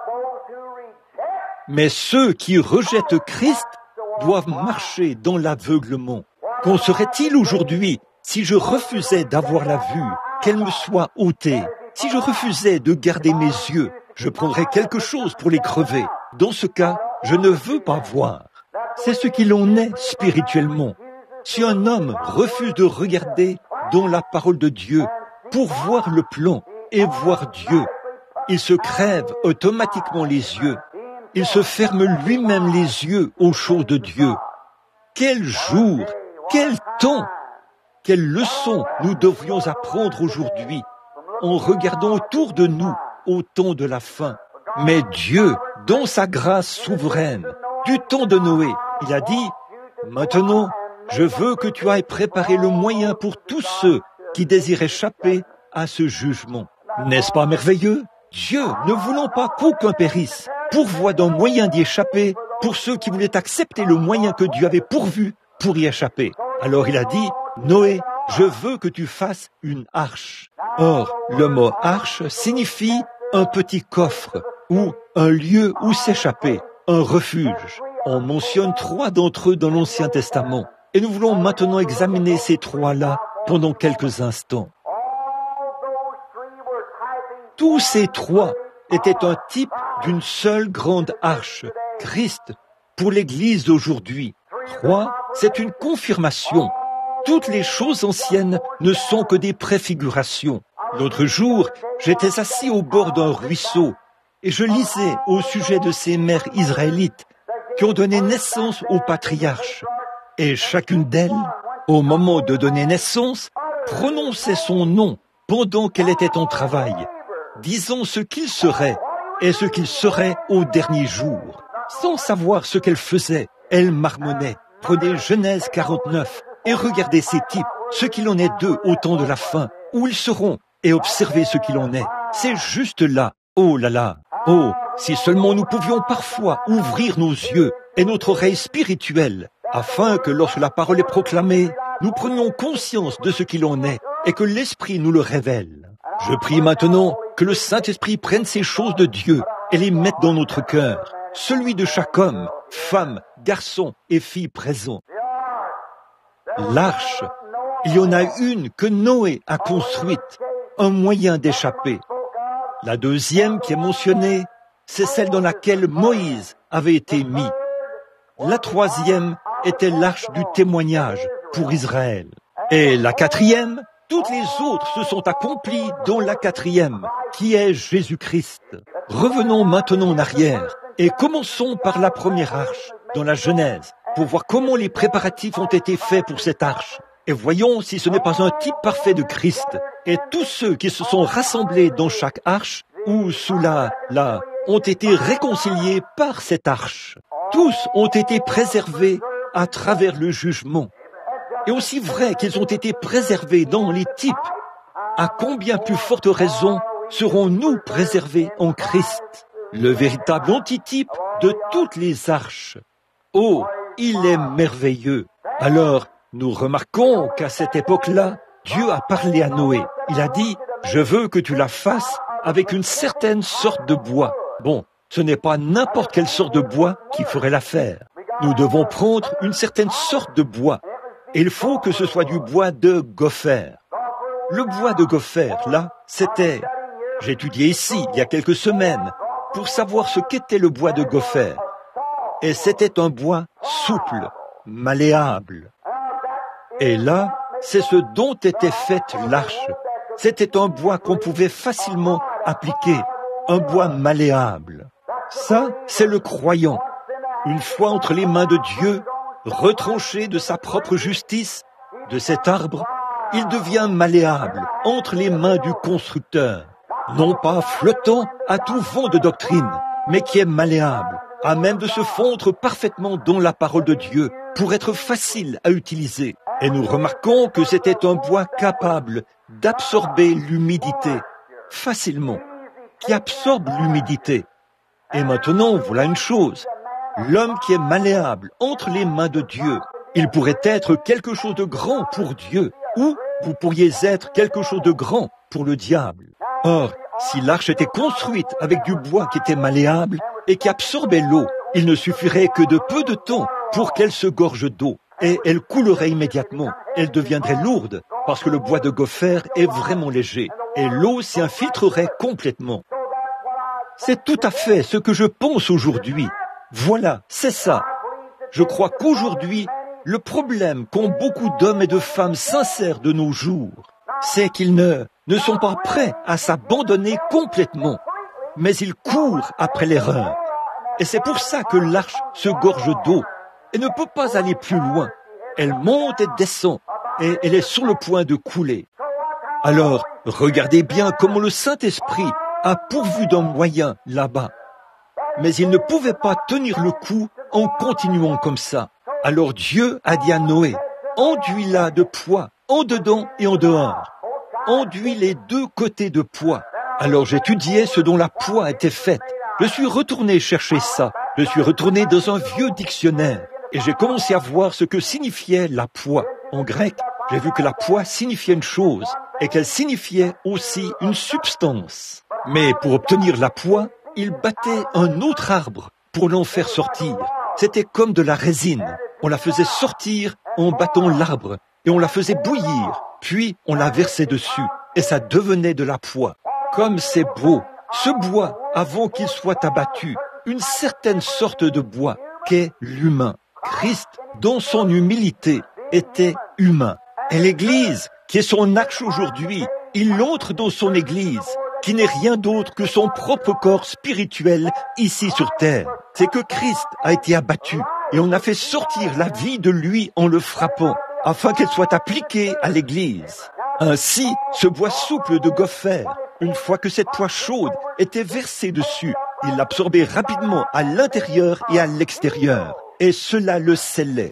Mais ceux qui rejettent Christ doivent marcher dans l'aveuglement. Qu'en serait-il aujourd'hui si je refusais d'avoir la vue, qu'elle me soit ôtée? Si je refusais de garder mes yeux, je prendrais quelque chose pour les crever. Dans ce cas, je ne veux pas voir. C'est ce qu'il en est spirituellement. Si un homme refuse de regarder dans la parole de Dieu pour voir le plan et voir Dieu, il se crève automatiquement les yeux. Il se ferme lui-même les yeux aux choses de Dieu. Quel jour, quel temps, quelle leçon nous devrions apprendre aujourd'hui en regardant autour de nous au temps de la fin. Mais Dieu, dans sa grâce souveraine, du temps de Noé, il a dit, « Maintenant, je veux que tu ailles préparer le moyen pour tous ceux qui désirent échapper à ce jugement. » N'est-ce pas merveilleux? Dieu, ne voulant pas qu'aucun périsse, pourvoit d'un moyen d'y échapper pour ceux qui voulaient accepter le moyen que Dieu avait pourvu pour y échapper. Alors il a dit, « Noé, je veux que tu fasses une arche. » Or, le mot arche signifie un petit coffre ou un lieu où s'échapper, un refuge. On mentionne 3 d'entre eux dans l'Ancien Testament. Et nous voulons maintenant examiner ces 3-là pendant quelques instants. Tous ces 3 étaient un type d'une seule grande arche, Christ, pour l'Église d'aujourd'hui. 3, c'est une confirmation. Toutes les choses anciennes ne sont que des préfigurations. L'autre jour, j'étais assis au bord d'un ruisseau et je lisais au sujet de ces mères israélites qui ont donné naissance aux patriarches. Et chacune d'elles, au moment de donner naissance, prononçait son nom pendant qu'elle était en travail, disant ce qu'il serait et ce qu'il serait au dernier jour. Sans savoir ce qu'elle faisait, elle marmonnait. Prenez Genèse 49 et regardez ces types, ce qu'il en est d'eux au temps de la fin, où ils seront, et observez ce qu'il en est. C'est juste là. Oh là là. Oh, si seulement nous pouvions parfois ouvrir nos yeux et notre oreille spirituelle, afin que lorsque la parole est proclamée, nous prenions conscience de ce qu'il en est et que l'Esprit nous le révèle. Je prie maintenant que le Saint-Esprit prenne ces choses de Dieu et les mette dans notre cœur, celui de chaque homme, femme, garçon et fille présent. L'arche, il y en a une que Noé a construite, un moyen d'échapper. La deuxième qui est mentionnée, c'est celle dans laquelle Moïse avait été mis. La troisième était l'arche du témoignage pour Israël. Et la quatrième, toutes les autres se sont accomplies dans la quatrième, qui est Jésus-Christ. Revenons maintenant en arrière et commençons par la première arche, dans la Genèse, pour voir comment les préparatifs ont été faits pour cette arche. Et voyons si ce n'est pas un type parfait de Christ. Et tous ceux qui se sont rassemblés dans chaque arche, ou sous la, ont été réconciliés par cette arche. Tous ont été préservés à travers le jugement. Et aussi vrai qu'ils ont été préservés dans les types, à combien plus forte raison serons-nous préservés en Christ, le véritable antitype de toutes les arches. Oh, il est merveilleux. Alors, nous remarquons qu'à cette époque-là, Dieu a parlé à Noé. Il a dit, « Je veux que tu la fasses avec une certaine sorte de bois. » Bon, ce n'est pas n'importe quelle sorte de bois qui ferait l'affaire. Nous devons prendre une certaine sorte de bois. Et il faut que ce soit du bois de gopher. Le bois de gopher, là, c'était... J'ai étudié ici, il y a quelques semaines, pour savoir ce qu'était le bois de gopher. Et c'était un bois souple, malléable. Et là, C'est ce dont était faite l'arche. C'était un bois qu'on pouvait facilement appliquer, un bois malléable. Ça, c'est le croyant. Une fois entre les mains de Dieu, retranché de sa propre justice, de cet arbre, il devient malléable entre les mains du constructeur. Non pas flottant à tout vent de doctrine, mais qui est malléable, à même de se fondre parfaitement dans la parole de Dieu pour être facile à utiliser. Et nous remarquons que c'était un bois capable d'absorber l'humidité facilement, qui absorbe l'humidité. Et maintenant, voilà une chose. L'homme qui est malléable entre les mains de Dieu, il pourrait être quelque chose de grand pour Dieu, ou vous pourriez être quelque chose de grand pour le diable. Or, si l'arche était construite avec du bois qui était malléable et qui absorbait l'eau, il ne suffirait que de peu de temps pour qu'elle se gorge d'eau, et elle coulerait immédiatement. Elle deviendrait lourde, parce que le bois de gopher est vraiment léger, et l'eau s'y infiltrerait complètement. C'est tout à fait ce que je pense aujourd'hui. Voilà, c'est ça. Je crois qu'aujourd'hui, le problème qu'ont beaucoup d'hommes et de femmes sincères de nos jours, c'est qu'ils ne sont pas prêts à s'abandonner complètement, mais ils courent après l'erreur. Et c'est pour ça que l'arche se gorge d'eau et ne peut pas aller plus loin. Elle monte et descend, et elle est sur le point de couler. Alors, regardez bien comment le Saint-Esprit a pourvu d'un moyen là-bas. Mais il ne pouvait pas tenir le coup en continuant comme ça. Alors Dieu a dit à Noé, enduis-la de poids, en dedans et en dehors. Enduis les deux côtés de poids. Alors j'étudiais ce dont la poix était faite. Je suis retourné chercher ça. Je suis retourné dans un vieux dictionnaire. Et j'ai commencé à voir ce que signifiait la poix. En grec, j'ai vu que la poix signifiait une chose et qu'elle signifiait aussi une substance. Mais pour obtenir la poix, il battait un autre arbre pour l'en faire sortir. C'était comme de la résine. On la faisait sortir en battant l'arbre et on la faisait bouillir. Puis on la versait dessus et ça devenait de la poix. Comme c'est beau, ce bois, avant qu'il soit abattu, une certaine sorte de bois qu'est l'humain. Christ, dans son humilité, était humain. Et l'Église, qui est son arche aujourd'hui, il entre dans son Église, qui n'est rien d'autre que son propre corps spirituel ici sur terre. C'est que Christ a été abattu et on a fait sortir la vie de lui en le frappant, afin qu'elle soit appliquée à l'Église. Ainsi, ce bois souple de gopher, une fois que cette poix chaude était versée dessus, il l'absorbait rapidement à l'intérieur et à l'extérieur, et cela le scellait.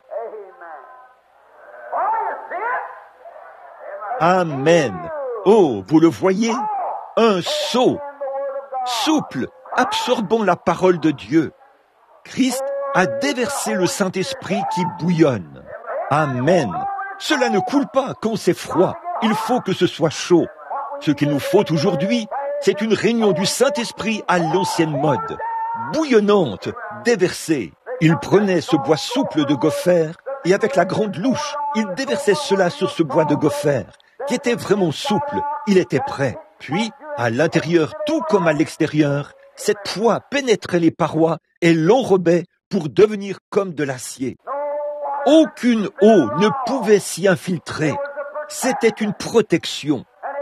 Amen. Oh, vous le voyez? Un seau, souple, absorbant la parole de Dieu. Christ a déversé le Saint-Esprit qui bouillonne. Amen. Cela ne coule pas quand c'est froid. Il faut que ce soit chaud. Ce qu'il nous faut aujourd'hui, c'est une réunion du Saint-Esprit à l'ancienne mode. Bouillonnante, déversée. Il prenait ce bois souple de gopher et avec la grande louche, il déversait cela sur ce bois de gopher qui était vraiment souple. Il était prêt. Puis, à l'intérieur tout comme à l'extérieur, cette poix pénétrait les parois et l'enrobait pour devenir comme de l'acier. Aucune eau ne pouvait s'y infiltrer. C'était une protection.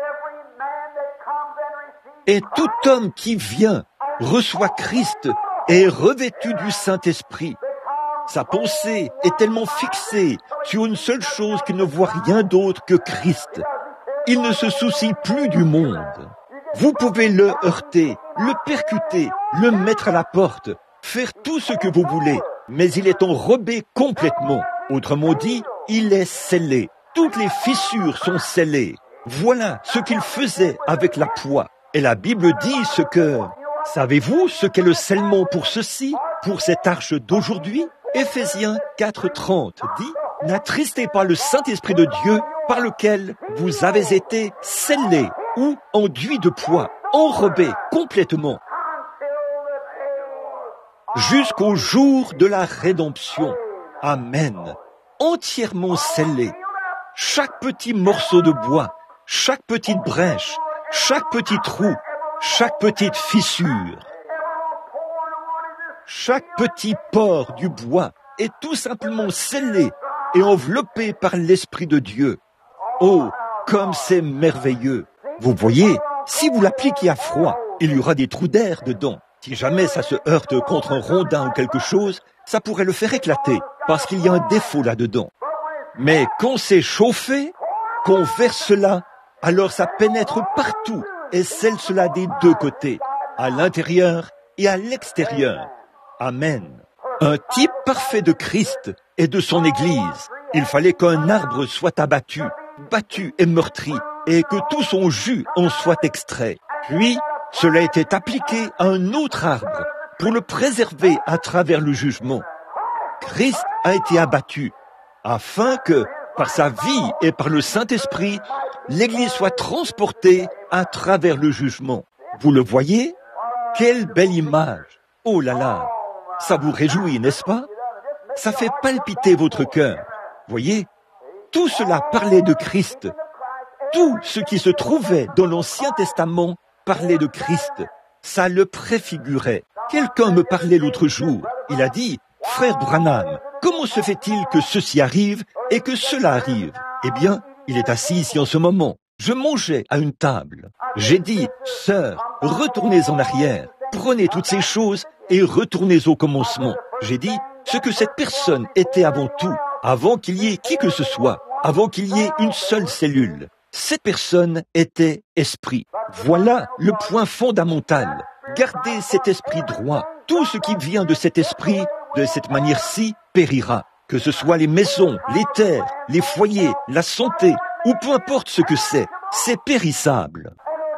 Et tout homme qui vient, reçoit Christ et est revêtu du Saint-Esprit. Sa pensée est tellement fixée sur une seule chose qu'il ne voit rien d'autre que Christ. Il ne se soucie plus du monde. Vous pouvez le heurter, le percuter, le mettre à la porte, faire tout ce que vous voulez, mais il est enrobé complètement. Autrement dit, il est scellé. Toutes les fissures sont scellées. Voilà ce qu'il faisait avec la poix. Et la Bible dit ce que... Savez-vous ce qu'est le scellement pour ceci, pour cette arche d'aujourd'hui? Éphésiens 4:30 dit « N'attristez pas le Saint-Esprit de Dieu par lequel vous avez été scellés ou enduits de poids, enrobés complètement, jusqu'au jour de la rédemption. » Amen. Entièrement scellés. Chaque petit morceau de bois, chaque petite brèche, chaque petit trou, chaque petite fissure, chaque petit pore du bois est tout simplement scellé et enveloppé par l'Esprit de Dieu. Oh, comme c'est merveilleux! Vous voyez, si vous l'appliquez à froid, il y aura des trous d'air dedans. Si jamais ça se heurte contre un rondin ou quelque chose, ça pourrait le faire éclater, parce qu'il y a un défaut là-dedans. Mais quand c'est chauffé, qu'on verse cela, alors ça pénètre partout et scelle cela des deux côtés, à l'intérieur et à l'extérieur. Amen. Un type parfait de Christ et de son Église. Il fallait qu'un arbre soit abattu, battu et meurtri, et que tout son jus en soit extrait. Puis, cela était appliqué à un autre arbre pour le préserver à travers le jugement. Christ a été abattu afin que, par sa vie et par le Saint-Esprit, l'Église soit transportée à travers le jugement. Vous le voyez? Quelle belle image! Oh là là! Ça vous réjouit, n'est-ce pas? Ça fait palpiter votre cœur. Voyez? Tout cela parlait de Christ. Tout ce qui se trouvait dans l'Ancien Testament parlait de Christ. Ça le préfigurait. Quelqu'un me parlait l'autre jour. Il a dit, « Frère Branham, comment se fait-il que ceci arrive et que cela arrive ?» Eh bien, il est assis ici en ce moment. Je mangeais à une table. J'ai dit, « Sœur, retournez en arrière. Prenez toutes ces choses et retournez au commencement. » J'ai dit, ce que cette personne était avant tout, avant qu'il y ait qui que ce soit, avant qu'il y ait une seule cellule. Cette personne était esprit. Voilà le point fondamental. Gardez cet esprit droit. Tout ce qui vient de cet esprit, de cette manière-ci, périra. Que ce soit les maisons, les terres, les foyers, la santé, ou peu importe ce que c'est périssable.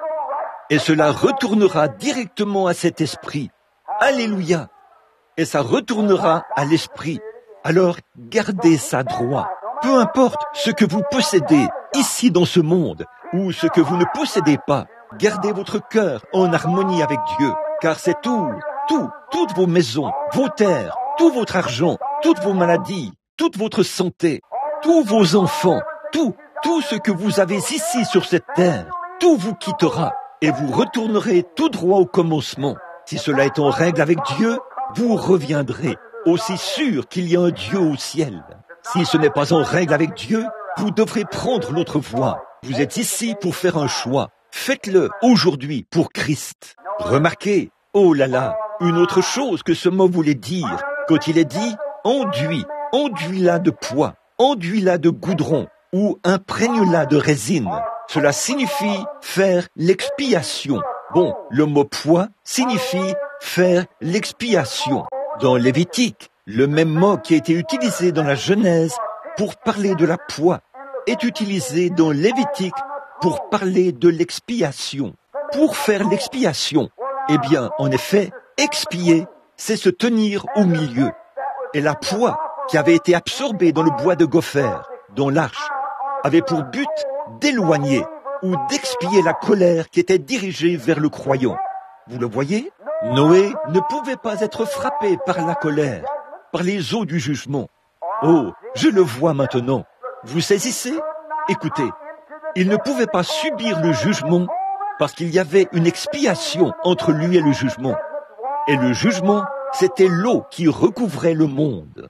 Et cela retournera directement à cet esprit. Alléluia! Et ça retournera à l'esprit. Alors, gardez ça droit. Peu importe ce que vous possédez ici dans ce monde, ou ce que vous ne possédez pas, gardez votre cœur en harmonie avec Dieu, car c'est toutes vos maisons, vos terres, tout votre argent, toutes vos maladies, toute votre santé, tous vos enfants, tout ce que vous avez ici sur cette terre, tout vous quittera et vous retournerez tout droit au commencement. Si cela est en règle avec Dieu, vous reviendrez, aussi sûr qu'il y a un Dieu au ciel. Si ce n'est pas en règle avec Dieu, vous devrez prendre l'autre voie. Vous êtes ici pour faire un choix. Faites-le aujourd'hui pour Christ. Remarquez, oh là là, une autre chose que ce mot voulait dire, quand il est dit « enduis-la de poids, enduis-la de goudron ou imprègne-la de résine ». Cela signifie faire l'expiation. Bon, le mot poids signifie faire l'expiation. Dans Lévitique, le même mot qui a été utilisé dans la Genèse pour parler de la poix est utilisé dans Lévitique pour parler de l'expiation. Pour faire l'expiation, eh bien, en effet, expier, c'est se tenir au milieu. Et la poix qui avait été absorbée dans le bois de gopher, dans l'arche, avait pour but d'éloigner ou d'expier la colère qui était dirigée vers le croyant. Vous le voyez? Noé ne pouvait pas être frappé par la colère, par les eaux du jugement. Oh, je le vois maintenant. Vous saisissez? Écoutez, il ne pouvait pas subir le jugement parce qu'il y avait une expiation entre lui et le jugement. Et le jugement, c'était l'eau qui recouvrait le monde.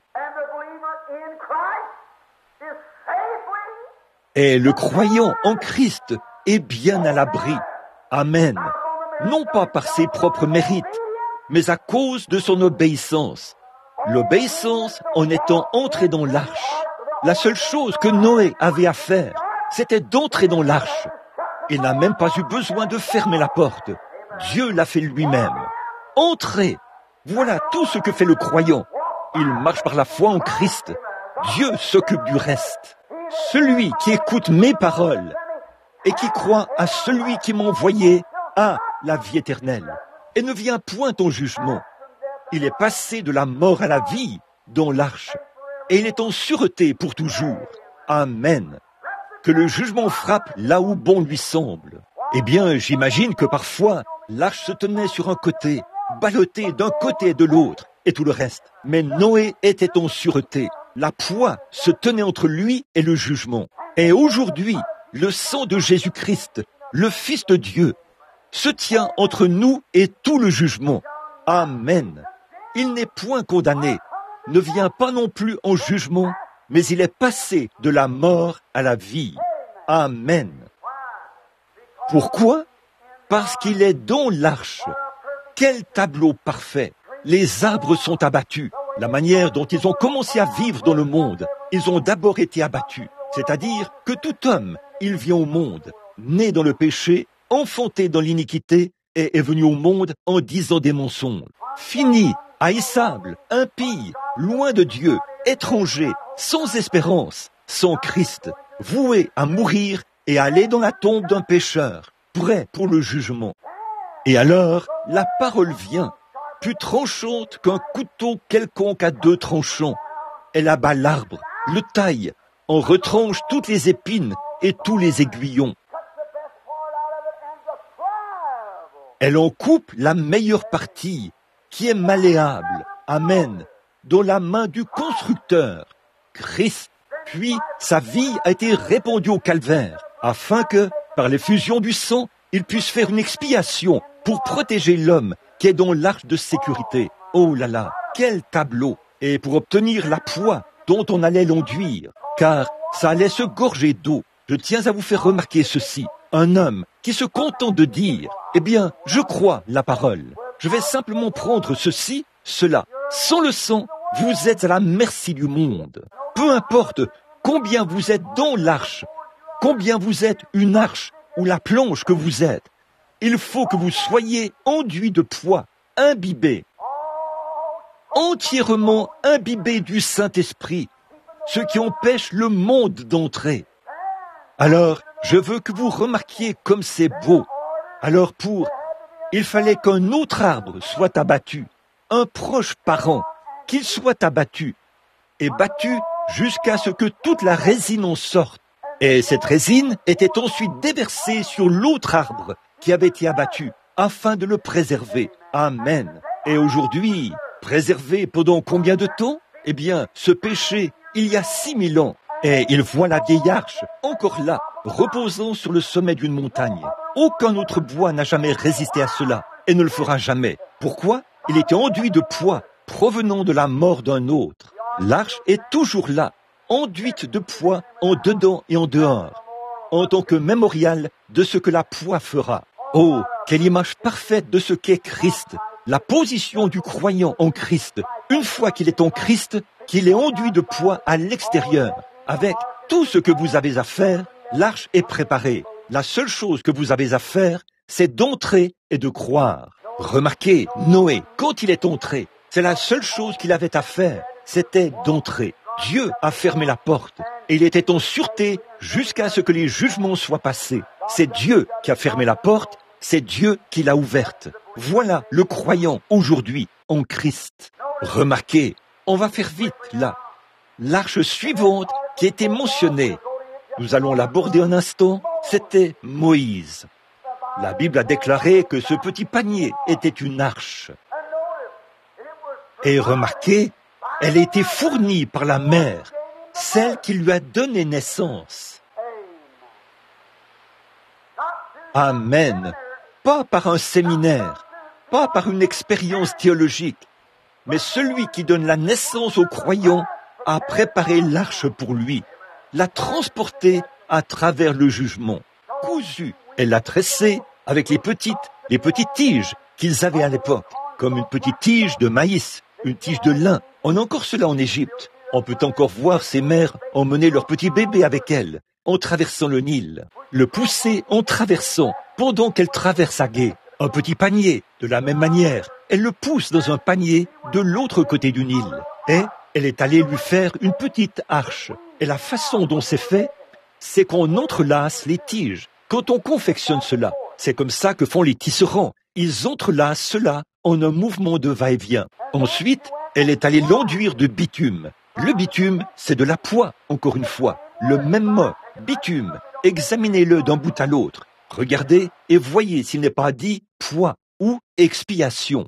Et le croyant en Christ est bien à l'abri. Amen. Non pas par ses propres mérites, mais à cause de son obéissance. L'obéissance en étant entré dans l'arche. La seule chose que Noé avait à faire, c'était d'entrer dans l'arche. Il n'a même pas eu besoin de fermer la porte. Dieu l'a fait lui-même. Entrez. Voilà tout ce que fait le croyant. Il marche par la foi en Christ. Dieu s'occupe du reste. Celui qui écoute mes paroles et qui croit à celui qui m'a envoyé a la vie éternelle et ne vient point en jugement. Il est passé de la mort à la vie dans l'arche et il est en sûreté pour toujours. Amen. Que le jugement frappe là où bon lui semble. Eh bien, j'imagine que parfois, l'arche se tenait sur un côté, ballottée d'un côté et de l'autre, et tout le reste. Mais Noé était en sûreté. La poix se tenait entre lui et le jugement. Et aujourd'hui, le sang de Jésus-Christ, le Fils de Dieu, se tient entre nous et tout le jugement. Amen. Il n'est point condamné, ne vient pas non plus en jugement, mais il est passé de la mort à la vie. Amen. Pourquoi? Parce qu'il est dans l'arche. Quel tableau parfait! Les arbres sont abattus. La manière dont ils ont commencé à vivre dans le monde, ils ont d'abord été abattus. C'est-à-dire que tout homme, il vient au monde, né dans le péché, enfanté dans l'iniquité, et est venu au monde en disant des mensonges. Fini, haïssable, impie, loin de Dieu, étranger, sans espérance, sans Christ, voué à mourir et à aller dans la tombe d'un pécheur, prêt pour le jugement. Et alors, la parole vient, plus tranchante qu'un couteau quelconque à 2 tranchants. Elle abat l'arbre, le taille, en retranche toutes les épines et tous les aiguillons. Elle en coupe la meilleure partie, qui est malléable, amen, dans la main du constructeur, Christ. Puis sa vie a été répandue au calvaire, afin que, par l'effusion du sang, il puisse faire une expiation pour protéger l'homme qui est dans l'arche de sécurité. Oh là là, quel tableau! Et pour obtenir la poix dont on allait l'enduire, car ça allait se gorger d'eau. Je tiens à vous faire remarquer ceci. Un homme qui se contente de dire, eh bien, je crois la parole. Je vais simplement prendre ceci, cela. Sans le sang, vous êtes à la merci du monde. Peu importe combien vous êtes dans l'arche, combien vous êtes une arche ou la planche que vous êtes, il faut que vous soyez enduits de poids, imbibés, entièrement imbibés du Saint-Esprit, ce qui empêche le monde d'entrer. Alors, je veux que vous remarquiez comme c'est beau. Alors il fallait qu'un autre arbre soit abattu, un proche parent, qu'il soit abattu, et battu jusqu'à ce que toute la résine en sorte. Et cette résine était ensuite déversée sur l'autre arbre qui avait été abattu, afin de le préserver. Amen. Et aujourd'hui, préservé pendant combien de temps? Eh bien, ce péché, il y a 6000 ans. Et il voit la vieille arche, encore là, reposant sur le sommet d'une montagne. Aucun autre bois n'a jamais résisté à cela, et ne le fera jamais. Pourquoi? Il était enduit de poids, provenant de la mort d'un autre. L'arche est toujours là, enduite de poids en dedans et en dehors, en tant que mémorial de ce que la poix fera. Oh, quelle image parfaite de ce qu'est Christ, la position du croyant en Christ, une fois qu'il est en Christ, qu'il est enduit de poids à l'extérieur. Avec tout ce que vous avez à faire, l'arche est préparée. La seule chose que vous avez à faire, c'est d'entrer et de croire. Remarquez, Noé, quand il est entré, c'est la seule chose qu'il avait à faire, c'était d'entrer. Dieu a fermé la porte et il était en sûreté jusqu'à ce que les jugements soient passés. C'est Dieu qui a fermé la porte, c'est Dieu qui l'a ouverte. Voilà le croyant aujourd'hui en Christ. Remarquez, on va faire vite là. L'arche suivante qui était mentionnée, nous allons l'aborder un instant, c'était Moïse. La Bible a déclaré que ce petit panier était une arche. Et remarquez, elle a été fournie par la mère, celle qui lui a donné naissance. Amen. Pas par un séminaire, pas par une expérience théologique, mais celui qui donne la naissance aux croyants a préparé l'arche pour lui, l'a transportée à travers le jugement. Cousue, elle l'a tressée avec les petites tiges qu'ils avaient à l'époque, comme une petite tige de maïs, une tige de lin. On a encore cela en Égypte. On peut encore voir ces mères emmener leur petit bébé avec elles, en traversant le Nil, le pousser en traversant, pendant qu'elle traverse à gué. Un petit panier, de la même manière, elle le pousse dans un panier de l'autre côté du Nil. Et elle est allée lui faire une petite arche. Et la façon dont c'est fait, c'est qu'on entrelace les tiges. Quand on confectionne cela, c'est comme ça que font les tisserands. Ils entrelacent cela en un mouvement de va-et-vient. Ensuite, elle est allée l'enduire de bitume. Le bitume, c'est de la poix, encore une fois. Le même mot, bitume. Examinez-le d'un bout à l'autre. Regardez et voyez s'il n'est pas dit poix ou expiation.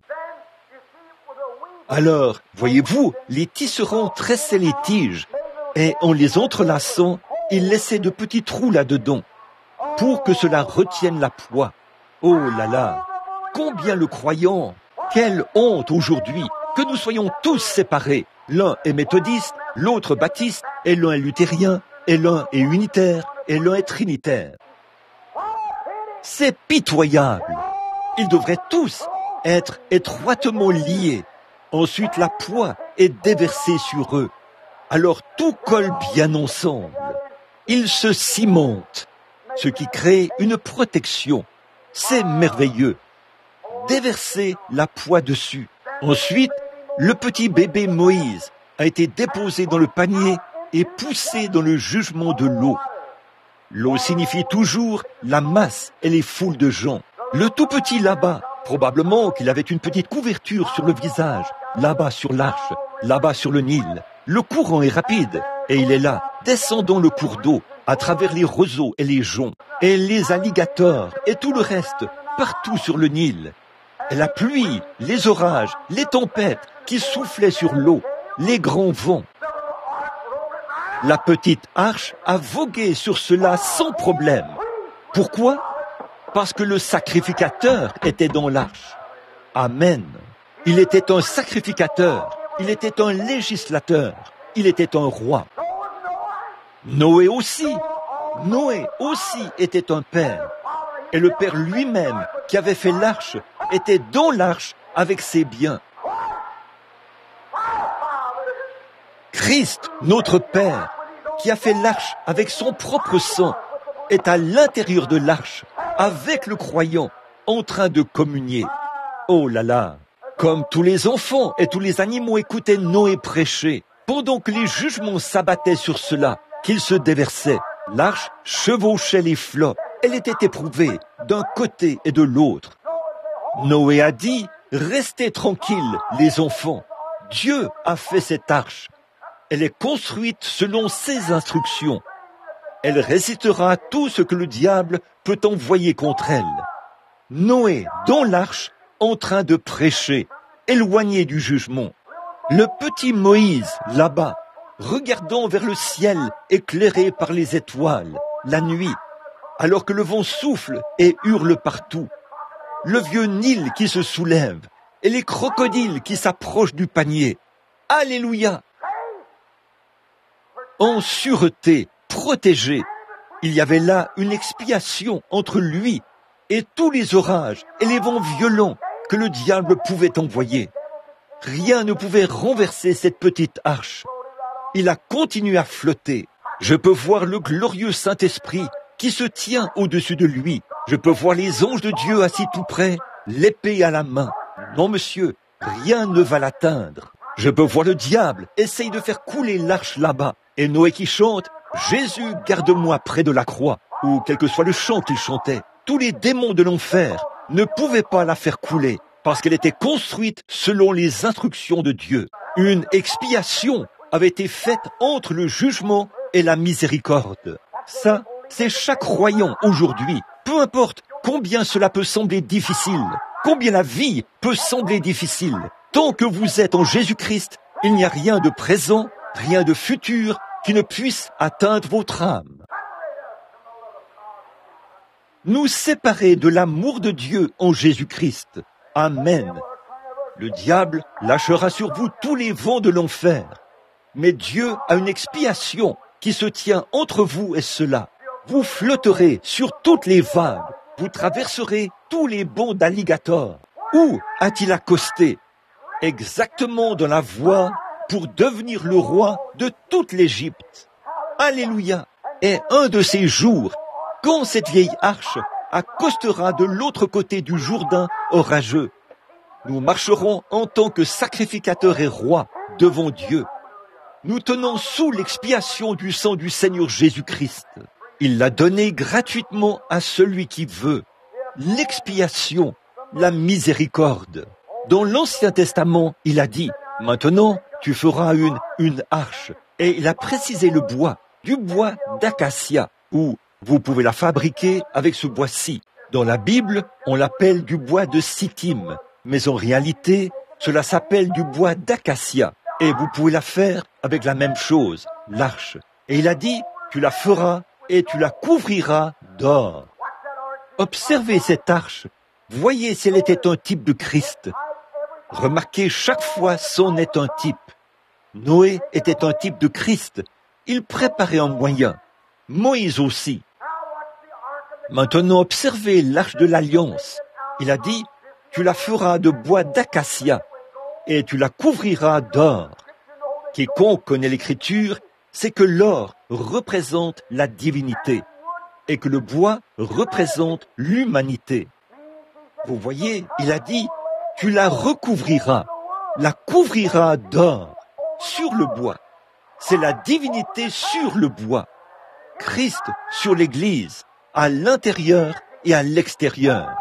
Alors, voyez-vous, les tisserands tressaient les tiges et en les entrelaçant, ils laissaient de petits trous là-dedans pour que cela retienne la poix. Oh là là, combien le croyant, quelle honte aujourd'hui que nous soyons tous séparés. L'un est méthodiste, l'autre baptiste, et l'un est luthérien, et l'un est unitaire, et l'un est trinitaire. C'est pitoyable. Ils devraient tous être étroitement liés. Ensuite, la poix est déversée sur eux. Alors tout colle bien ensemble. Ils se cimentent, ce qui crée une protection. C'est merveilleux. Déverser la poix dessus. Ensuite, le petit bébé Moïse a été déposé dans le panier et poussé dans le jugement de l'eau. L'eau signifie toujours la masse et les foules de gens. Le tout petit là-bas, probablement qu'il avait une petite couverture sur le visage, là-bas sur l'arche, là-bas sur le Nil. Le courant est rapide et il est là, descendant le cours d'eau, à travers les roseaux et les joncs, et les alligators et tout le reste, partout sur le Nil. Et la pluie, les orages, les tempêtes qui soufflaient sur l'eau, les grands vents. La petite arche a vogué sur cela sans problème. Pourquoi? Parce que le sacrificateur était dans l'arche. Amen. Il était un sacrificateur, il était un législateur, il était un roi. Noé aussi était un père. Et le père lui-même, qui avait fait l'arche, était dans l'arche avec ses biens. Christ, notre Père, qui a fait l'arche avec son propre sang, est à l'intérieur de l'arche, avec le croyant, en train de communier. Oh là là! Comme tous les enfants et tous les animaux écoutaient Noé prêcher, pendant que les jugements s'abattaient sur cela, qu'ils se déversaient, l'arche chevauchait les flots. Elle était éprouvée d'un côté et de l'autre. Noé a dit, restez tranquilles, les enfants. Dieu a fait cette arche. Elle est construite selon ses instructions. Elle résistera à tout ce que le diable peut envoyer contre elle. Noé, dans l'arche, en train de prêcher, éloigné du jugement. Le petit Moïse, là-bas, regardant vers le ciel éclairé par les étoiles, la nuit, alors que le vent souffle et hurle partout. Le vieux Nil qui se soulève et les crocodiles qui s'approchent du panier. Alléluia! En sûreté, protégé, il y avait là une expiation entre lui et tous les orages et les vents violents que le diable pouvait envoyer. Rien ne pouvait renverser cette petite arche. Il a continué à flotter. Je peux voir le glorieux Saint-Esprit qui se tient au-dessus de lui. Je peux voir les anges de Dieu assis tout près, l'épée à la main. Non, monsieur, rien ne va l'atteindre. Je peux voir le diable essaye de faire couler l'arche là-bas. Et Noé qui chante « Jésus, garde-moi près de la croix » ou quel que soit le chant qu'il chantait. Tous les démons de l'enfer ne pouvaient pas la faire couler parce qu'elle était construite selon les instructions de Dieu. Une expiation avait été faite entre le jugement et la miséricorde. Ça, c'est chaque croyant aujourd'hui. Peu importe combien cela peut sembler difficile, combien la vie peut sembler difficile. Tant que vous êtes en Jésus-Christ, il n'y a rien de présent, rien de futur qui ne puisse atteindre votre âme. Nous séparer de l'amour de Dieu en Jésus-Christ. Amen. Le diable lâchera sur vous tous les vents de l'enfer. Mais Dieu a une expiation qui se tient entre vous et cela. Vous flotterez sur toutes les vagues. Vous traverserez tous les bancs d'alligators. Où a-t-il accosté? Exactement dans la voie pour devenir le roi de toute l'Égypte. Alléluia. Et un de ces jours, quand cette vieille arche accostera de l'autre côté du Jourdain orageux, nous marcherons en tant que sacrificateurs et rois devant Dieu. Nous tenons sous l'expiation du sang du Seigneur Jésus-Christ. Il l'a donné gratuitement à celui qui veut. L'expiation, la miséricorde. Dans l'Ancien Testament, il a dit, maintenant, tu feras une arche. Et il a précisé le bois, du bois d'acacia, ou vous pouvez la fabriquer avec ce bois-ci. Dans la Bible, on l'appelle du bois de sittim, mais en réalité, cela s'appelle du bois d'acacia. Et vous pouvez la faire avec la même chose, l'arche. Et il a dit, tu la feras et tu la couvriras d'or. Observez cette arche. Voyez si elle était un type de Christ. Remarquez, chaque fois, c'en est un type. Noé était un type de Christ. Il préparait un moyen. Moïse aussi. Maintenant, observez l'arche de l'Alliance. Il a dit, tu la feras de bois d'acacia et tu la couvriras d'or. Quiconque connaît l'Écriture sait que l'or représente la divinité et que le bois représente l'humanité. Vous voyez, il a dit, tu la recouvriras, la couvriras d'or sur le bois. C'est la divinité sur le bois. Christ sur l'Église, à l'intérieur et à l'extérieur.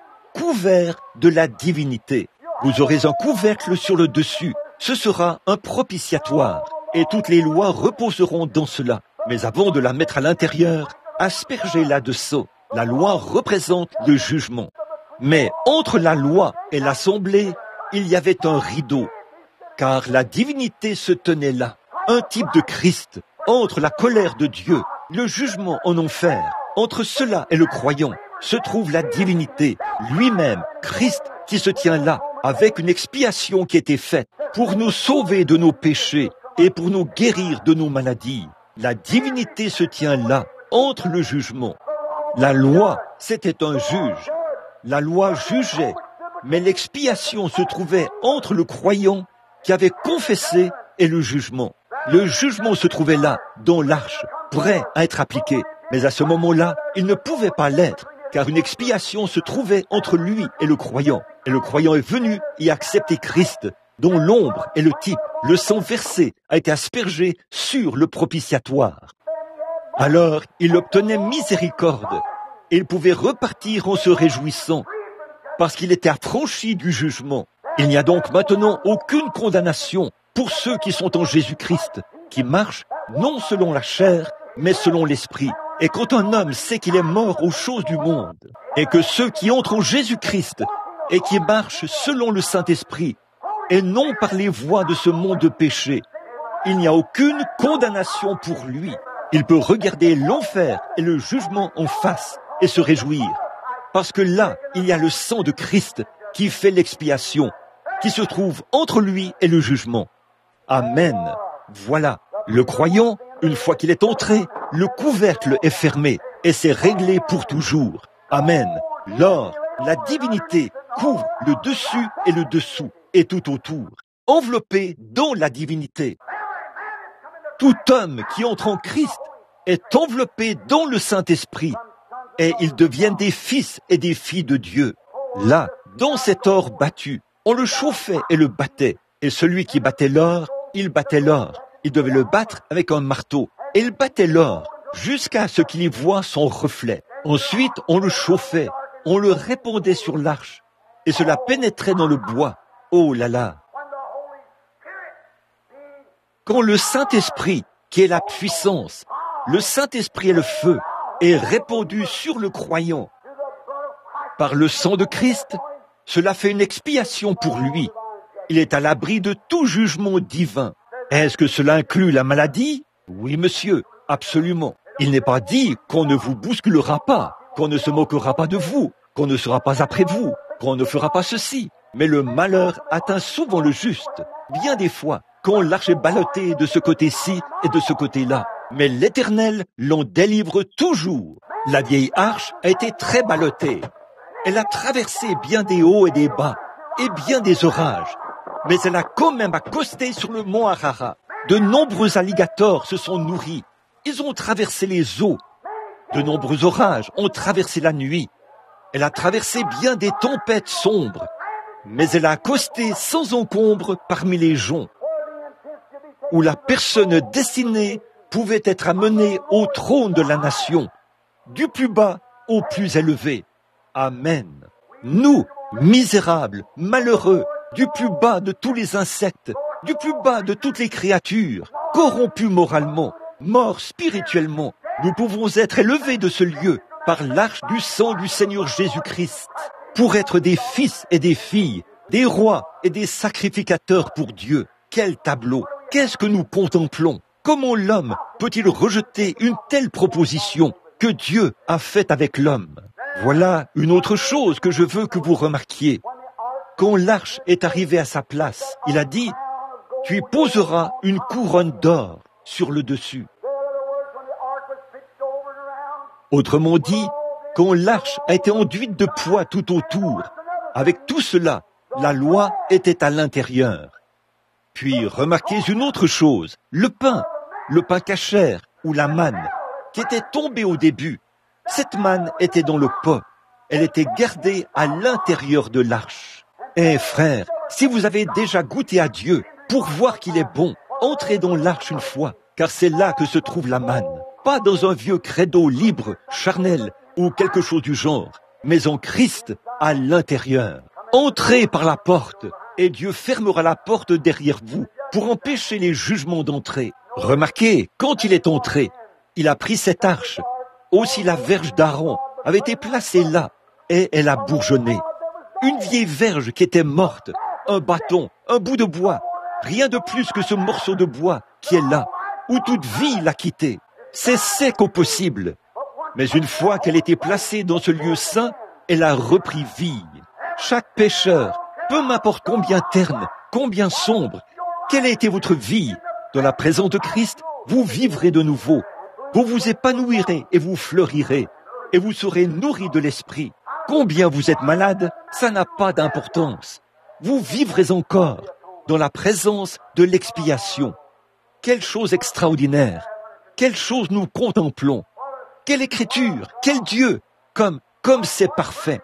Couvert de la divinité. Vous aurez un couvercle sur le dessus. Ce sera un propitiatoire. Et toutes les lois reposeront dans cela. Mais avant de la mettre à l'intérieur, aspergez-la de sceau. La loi représente le jugement. Mais entre la loi et l'assemblée, il y avait un rideau. Car la divinité se tenait là. Un type de Christ. Entre la colère de Dieu, le jugement en enfer, entre cela et le croyant, se trouve la divinité, lui-même, Christ, qui se tient là, avec une expiation qui était faite, pour nous sauver de nos péchés et pour nous guérir de nos maladies. La divinité se tient là, entre le jugement. La loi, c'était un juge. La loi jugeait, mais l'expiation se trouvait entre le croyant qui avait confessé et le jugement. Le jugement se trouvait là, dans l'arche, prêt à être appliqué. Mais à ce moment-là, il ne pouvait pas l'être, car une expiation se trouvait entre lui et le croyant. Et le croyant est venu et a accepté Christ, dont l'ombre et le type, le sang versé, a été aspergé sur le propitiatoire. Alors, il obtenait miséricorde, et il pouvait repartir en se réjouissant, parce qu'il était affranchi du jugement. Il n'y a donc maintenant aucune condamnation pour ceux qui sont en Jésus-Christ, qui marchent non selon la chair, mais selon l'esprit. Et quand un homme sait qu'il est mort aux choses du monde, et que ceux qui entrent en Jésus-Christ et qui marchent selon le Saint-Esprit, et non par les voies de ce monde de péché, il n'y a aucune condamnation pour lui. Il peut regarder l'enfer et le jugement en face et se réjouir, parce que là, il y a le sang de Christ qui fait l'expiation, qui se trouve entre lui et le jugement. Amen. Voilà, le croyant, une fois qu'il est entré, le couvercle est fermé et c'est réglé pour toujours. Amen. L'or, la divinité, couvre le dessus et le dessous et tout autour, enveloppé dans la divinité. Tout homme qui entre en Christ est enveloppé dans le Saint-Esprit et ils deviennent des fils et des filles de Dieu. Là, dans cet or battu, on le chauffait et le battait. Et celui qui battait l'or, il battait l'or. Il devait le battre avec un marteau. Et il battait l'or jusqu'à ce qu'il y voie son reflet. Ensuite, on le chauffait. On le répandait sur l'arche. Et cela pénétrait dans le bois. Oh là là! Quand le Saint-Esprit, qui est la puissance, le Saint-Esprit est le feu, est répandu sur le croyant par le sang de Christ, cela fait une expiation pour lui. Il est à l'abri de tout jugement divin. Est-ce que cela inclut la maladie? Oui, monsieur, absolument. Il n'est pas dit qu'on ne vous bousculera pas, qu'on ne se moquera pas de vous, qu'on ne sera pas après vous, qu'on ne fera pas ceci. Mais le malheur atteint souvent le juste. Bien des fois, quand l'arche est ballottée de ce côté-ci et de ce côté-là. Mais l'Éternel l'en délivre toujours. La vieille arche a été très ballottée. Elle a traversé bien des hauts et des bas, et bien des orages. Mais elle a quand même accosté sur le mont Ararat. De nombreux alligators se sont nourris. Ils ont traversé les eaux. De nombreux orages ont traversé la nuit. Elle a traversé bien des tempêtes sombres. Mais elle a accosté sans encombre parmi les joncs, où la personne destinée pouvait être amenée au trône de la nation, du plus bas au plus élevé. Amen. Nous, misérables, malheureux, du plus bas de tous les insectes, du plus bas de toutes les créatures, corrompus moralement, morts spirituellement, nous pouvons être élevés de ce lieu par l'arche du sang du Seigneur Jésus-Christ, pour être des fils et des filles, des rois et des sacrificateurs pour Dieu. Quel tableau! Qu'est-ce que nous contemplons? Comment l'homme peut-il rejeter une telle proposition que Dieu a faite avec l'homme? Voilà une autre chose que je veux que vous remarquiez. Quand l'arche est arrivée à sa place, il a dit, « Tu y poseras une couronne d'or sur le dessus. » Autrement dit, quand l'arche a été enduite de poids tout autour, avec tout cela, la loi était à l'intérieur. Puis remarquez une autre chose, le pain cachère ou la manne, qui était tombée au début. Cette manne était dans le pot, elle était gardée à l'intérieur de l'arche. Eh frères, si vous avez déjà goûté à Dieu pour voir qu'il est bon, entrez dans l'arche une fois, car c'est là que se trouve la manne. Pas dans un vieux credo libre, charnel ou quelque chose du genre, mais en Christ à l'intérieur. Entrez par la porte et Dieu fermera la porte derrière vous pour empêcher les jugements d'entrer. Remarquez, quand il est entré, il a pris cette arche. Aussi la verge d'Aaron avait été placée là et elle a bourgeonné. Une vieille verge qui était morte, un bâton, un bout de bois, rien de plus que ce morceau de bois qui est là, où toute vie l'a quitté. C'est sec au possible. Mais une fois qu'elle était placée dans ce lieu saint, elle a repris vie. Chaque pécheur, peu m'importe combien terne, combien sombre, quelle a été votre vie, dans la présence de Christ, vous vivrez de nouveau. Vous vous épanouirez et vous fleurirez, et vous serez nourris de l'esprit. Combien vous êtes malade, ça n'a pas d'importance. Vous vivrez encore dans la présence de l'expiation. Quelle chose extraordinaire! Quelle chose nous contemplons! Quelle écriture! Quel Dieu! Comme c'est parfait!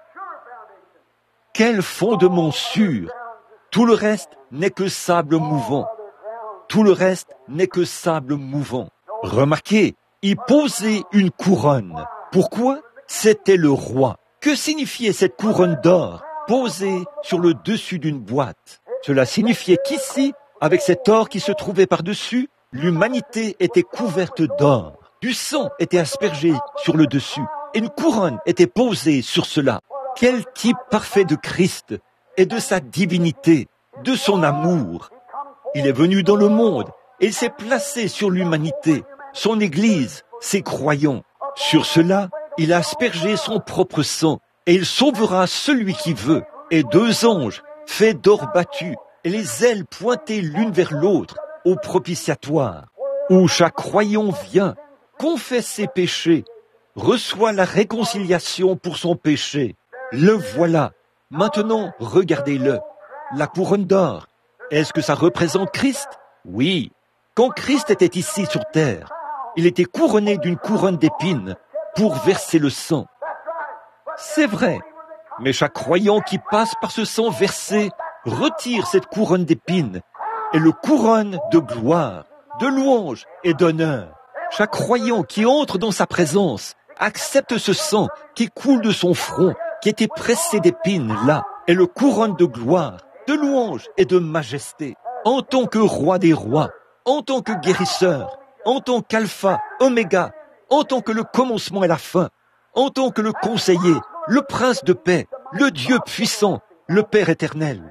Quel fondement sûr! Tout le reste n'est que sable mouvant. Tout le reste n'est que sable mouvant. Remarquez, il posait une couronne. Pourquoi? C'était le roi. Que signifiait cette couronne d'or posée sur le dessus d'une boîte? Cela signifiait qu'ici, avec cet or qui se trouvait par-dessus, l'humanité était couverte d'or. Du sang était aspergé sur le dessus et une couronne était posée sur cela. Quel type parfait de Christ et de sa divinité, de son amour. Il est venu dans le monde et il s'est placé sur l'humanité, son Église, ses croyants. Sur cela, il a aspergé son propre sang et il sauvera celui qui veut. Et 2 anges, faits d'or battu, et les ailes pointées l'une vers l'autre, au propitiatoire, où chaque croyant vient, confesse ses péchés, reçoit la réconciliation pour son péché. Le voilà. Maintenant, regardez-le. La couronne d'or. Est-ce que ça représente Christ? Oui. Quand Christ était ici sur terre, il était couronné d'une couronne d'épines pour verser le sang. C'est vrai. Mais chaque croyant qui passe par ce sang versé retire cette couronne d'épines et le couronne de gloire, de louange et d'honneur. Chaque croyant qui entre dans sa présence accepte ce sang qui coule de son front, qui était pressé d'épines là, et le couronne de gloire, de louange et de majesté. En tant que roi des rois, en tant que guérisseur, en tant qu'alpha, oméga, en tant que le commencement et la fin, en tant que le conseiller, le prince de paix, le Dieu puissant, le Père éternel.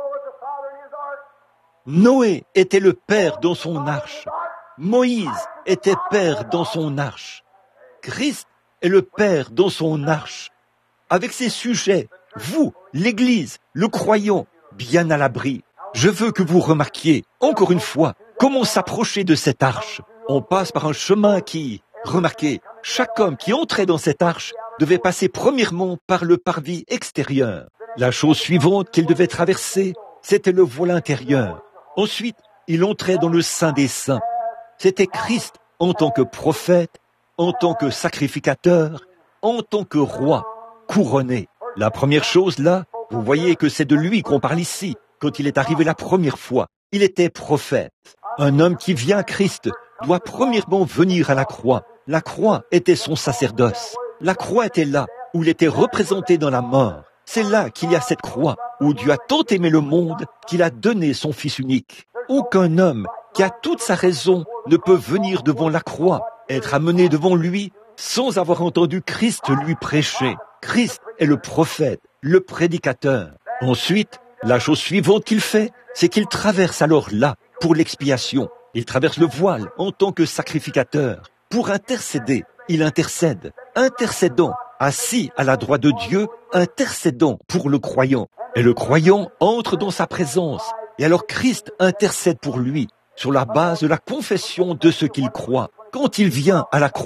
Noé était le père dans son arche. Moïse était père dans son arche. Christ est le père dans son arche. Avec ses sujets, vous, l'Église, le croyant, bien à l'abri. Je veux que vous remarquiez, encore une fois, comment s'approcher de cette arche. On passe par un chemin qui, remarquez, chaque homme qui entrait dans cette arche devait passer premièrement par le parvis extérieur. La chose suivante qu'il devait traverser, c'était le voile intérieur. Ensuite, il entrait dans le Saint des Saints. C'était Christ en tant que prophète, en tant que sacrificateur, en tant que roi, couronné. La première chose là, vous voyez que c'est de lui qu'on parle ici, quand il est arrivé la première fois. Il était prophète. Un homme qui vient à Christ doit premièrement venir à la croix. La croix était son sacerdoce. La croix était là, où il était représenté dans la mort. C'est là qu'il y a cette croix, où Dieu a tant aimé le monde qu'il a donné son Fils unique. Aucun homme qui a toute sa raison ne peut venir devant la croix, être amené devant lui sans avoir entendu Christ lui prêcher. Christ est le prophète, le prédicateur. Ensuite, la chose suivante qu'il fait, c'est qu'il traverse alors là, pour l'expiation. Il traverse le voile en tant que sacrificateur. Pour intercéder, il intercède, intercédant, assis à la droite de Dieu, intercédant pour le croyant. Et le croyant entre dans sa présence. Et alors Christ intercède pour lui, sur la base de la confession de ce qu'il croit. Quand il vient à la croix,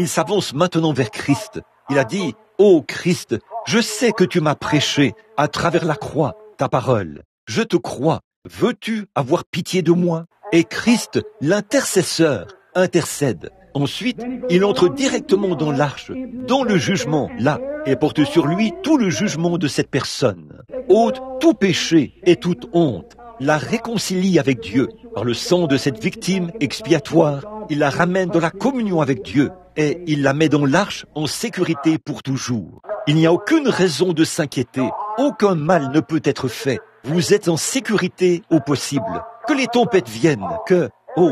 il s'avance maintenant vers Christ. Il a dit, « Ô Christ, je sais que tu m'as prêché à travers la croix ta parole. Je te crois. Veux-tu avoir pitié de moi ?» Et Christ, l'intercesseur, intercède. Ensuite, il entre directement dans l'arche, dans le jugement, là, et porte sur lui tout le jugement de cette personne. Ôte tout péché et toute honte, la réconcilie avec Dieu. Par le sang de cette victime expiatoire, il la ramène dans la communion avec Dieu et il la met dans l'arche en sécurité pour toujours. Il n'y a aucune raison de s'inquiéter, aucun mal ne peut être fait. Vous êtes en sécurité au possible. Que les tempêtes viennent, que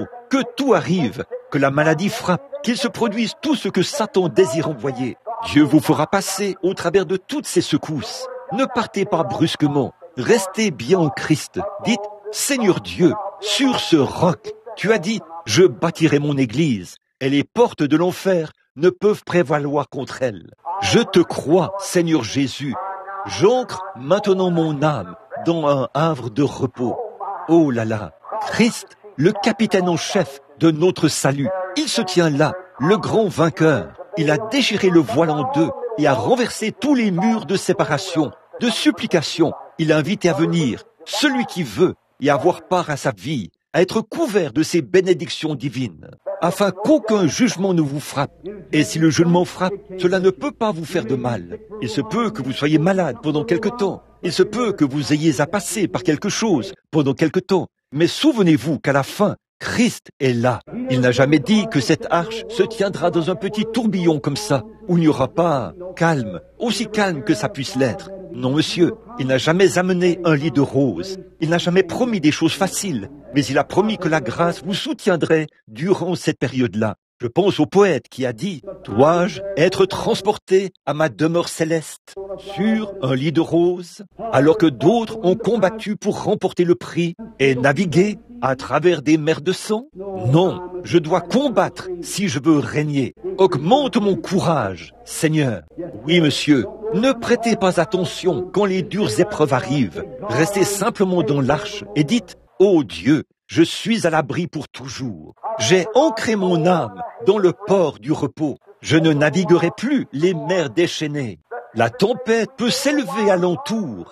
tout arrive, que la maladie frappe, qu'il se produise tout ce que Satan désire envoyer. Dieu vous fera passer au travers de toutes ces secousses. Ne partez pas brusquement, restez bien en Christ. Dites, Seigneur Dieu, sur ce roc, tu as dit, je bâtirai mon église, et les portes de l'enfer ne peuvent prévaloir contre elle. Je te crois, Seigneur Jésus. J'ancre maintenant mon âme dans un havre de repos. Oh là là, Christ, le capitaine en chef de notre salut, il se tient là, le grand vainqueur. Il a déchiré le voile en deux et a renversé tous les murs de séparation, de supplication. Il a invité à venir celui qui veut et avoir part à sa vie, à être couvert de ses bénédictions divines, afin qu'aucun jugement ne vous frappe. Et si le jugement frappe, cela ne peut pas vous faire de mal. Il se peut que vous soyez malade pendant quelque temps. Il se peut que vous ayez à passer par quelque chose pendant quelque temps. Mais souvenez-vous qu'à la fin, Christ est là. Il n'a jamais dit que cette arche se tiendra dans un petit tourbillon comme ça, où il n'y aura pas calme, aussi calme que ça puisse l'être. Non, monsieur, il n'a jamais amené un lit de roses. Il n'a jamais promis des choses faciles, mais il a promis que la grâce vous soutiendrait durant cette période-là. Je pense au poète qui a dit « Dois-je être transporté à ma demeure céleste sur un lit de roses, alors que d'autres ont combattu pour remporter le prix et naviguer à travers des mers de sang? Non, je dois combattre si je veux régner. Augmente mon courage, Seigneur. Oui, monsieur, ne prêtez pas attention quand les dures épreuves arrivent. Restez simplement dans l'arche et dites « Ô Dieu, je suis à l'abri pour toujours. J'ai ancré mon âme dans le port du repos. Je ne naviguerai plus les mers déchaînées. La tempête peut s'élever alentour.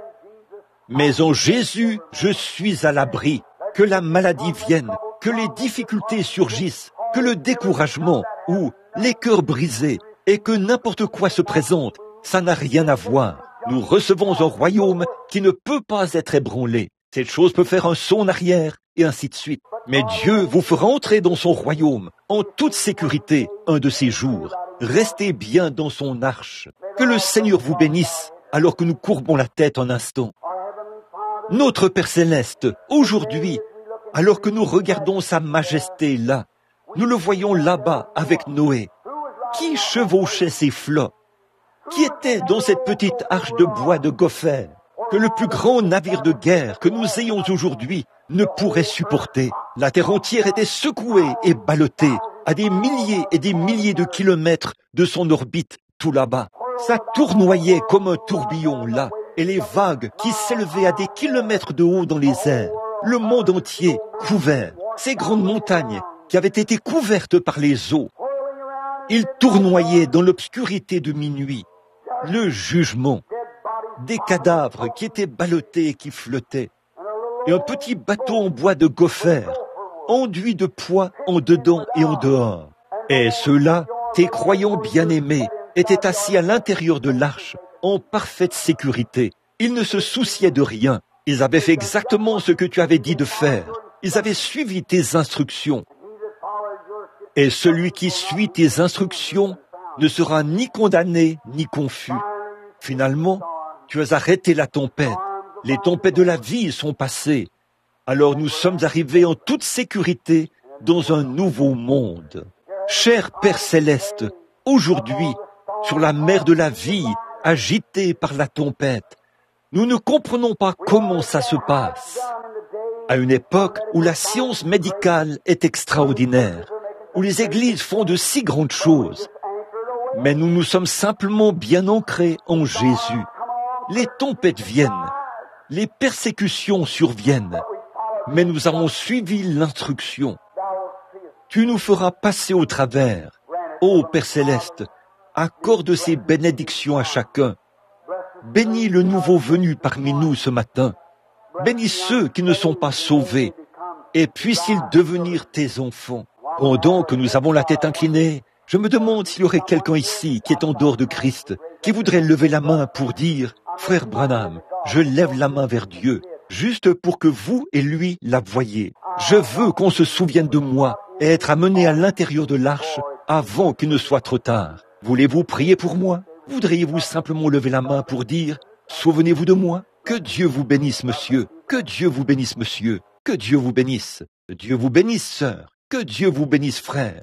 Mais en Jésus, je suis à l'abri. Que la maladie vienne, que les difficultés surgissent, que le découragement ou les cœurs brisés et que n'importe quoi se présente, ça n'a rien à voir. Nous recevons un royaume qui ne peut pas être ébranlé. Cette chose peut faire un saut en arrière et ainsi de suite. Mais Dieu vous fera entrer dans son royaume en toute sécurité un de ces jours. Restez bien dans son arche. Que le Seigneur vous bénisse alors que nous courbons la tête un instant. Notre Père Céleste, aujourd'hui, alors que nous regardons sa majesté là, nous le voyons là-bas avec Noé. Qui chevauchait ces flots? Qui était dans cette petite arche de bois de gopher que le plus grand navire de guerre que nous ayons aujourd'hui ne pourrait supporter? La terre entière était secouée et ballottée à des milliers et des milliers de kilomètres de son orbite tout là-bas. Ça tournoyait comme un tourbillon là, et les vagues qui s'élevaient à des kilomètres de haut dans les airs, le monde entier couvert, ces grandes montagnes qui avaient été couvertes par les eaux. Ils tournoyaient dans l'obscurité de minuit, le jugement, des cadavres qui étaient ballottés et qui flottaient, et un petit bateau en bois de gopher, enduit de poids en dedans et en dehors. Et ceux-là, tes croyants bien-aimés, étaient assis à l'intérieur de l'arche, en parfaite sécurité. Ils ne se souciaient de rien. Ils avaient fait exactement ce que tu avais dit de faire. Ils avaient suivi tes instructions. Et celui qui suit tes instructions ne sera ni condamné ni confus. Finalement, tu as arrêté la tempête. Les tempêtes de la vie sont passées. Alors nous sommes arrivés en toute sécurité dans un nouveau monde. Cher Père Céleste, aujourd'hui, sur la mer de la vie, agitée par la tempête, nous ne comprenons pas comment ça se passe. À une époque où la science médicale est extraordinaire, où les églises font de si grandes choses, mais nous nous sommes simplement bien ancrés en Jésus. Les tempêtes viennent, les persécutions surviennent, mais nous avons suivi l'instruction. Tu nous feras passer au travers. Ô Père Céleste, accorde ces bénédictions à chacun. Bénis le nouveau venu parmi nous ce matin. Bénis ceux qui ne sont pas sauvés. Et puissent-ils devenir tes enfants. Pendant que nous avons la tête inclinée, je me demande s'il y aurait quelqu'un ici qui est en dehors de Christ, qui voudrait lever la main pour dire « Frère Branham, je lève la main vers Dieu, juste pour que vous et lui la voyiez. Je veux qu'on se souvienne de moi et être amené à l'intérieur de l'arche avant qu'il ne soit trop tard. Voulez-vous prier pour moi? Voudriez-vous simplement lever la main pour dire « Souvenez-vous de moi ». Que Dieu vous bénisse, monsieur. Que Dieu vous bénisse, monsieur. Que Dieu vous bénisse. Que Dieu vous bénisse, sœur. Que Dieu vous bénisse, frère.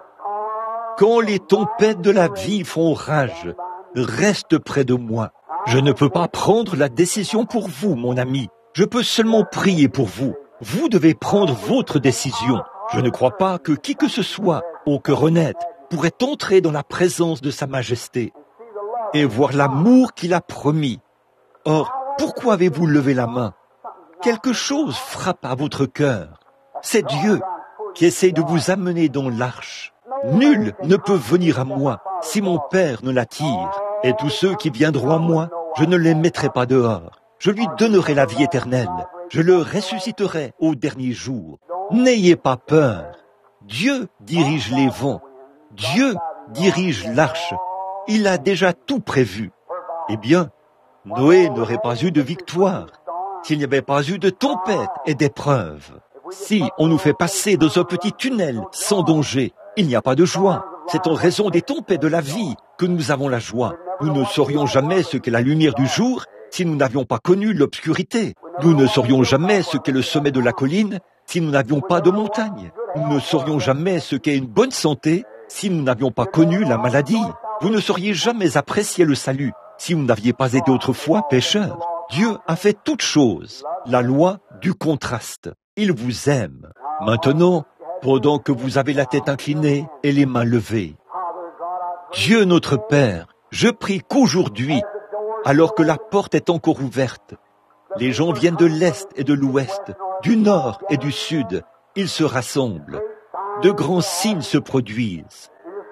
Quand les tempêtes de la vie font rage, reste près de moi. Je ne peux pas prendre la décision pour vous, mon ami. Je peux seulement prier pour vous. Vous devez prendre votre décision. Je ne crois pas que qui que ce soit, au cœur honnête, pourrait entrer dans la présence de sa majesté et voir l'amour qu'il a promis. Or, pourquoi avez-vous levé la main? Quelque chose frappe à votre cœur. C'est Dieu qui essaie de vous amener dans l'arche. Nul ne peut venir à moi si mon Père ne l'attire. Et tous ceux qui viendront à moi, je ne les mettrai pas dehors. Je lui donnerai la vie éternelle. Je le ressusciterai au dernier jour. N'ayez pas peur. Dieu dirige les vents. Dieu dirige l'arche. Il a déjà tout prévu. Eh bien, Noé n'aurait pas eu de victoire s'il n'y avait pas eu de tempête et d'épreuves. Si on nous fait passer dans un petit tunnel sans danger, il n'y a pas de joie. C'est en raison des tempêtes de la vie que nous avons la joie. Nous ne saurions jamais ce qu'est la lumière du jour si nous n'avions pas connu l'obscurité. Nous ne saurions jamais ce qu'est le sommet de la colline si nous n'avions pas de montagne. Nous ne saurions jamais ce qu'est une bonne santé si nous n'avions pas connu la maladie. Vous ne sauriez jamais apprécier le salut si vous n'aviez pas été autrefois pécheur. Dieu a fait toutes choses, la loi du contraste. Il vous aime. Maintenant, pendant que vous avez la tête inclinée et les mains levées, Dieu notre Père, je prie qu'aujourd'hui, alors que la porte est encore ouverte, les gens viennent de l'Est et de l'Ouest, du Nord et du Sud, ils se rassemblent. De grands signes se produisent.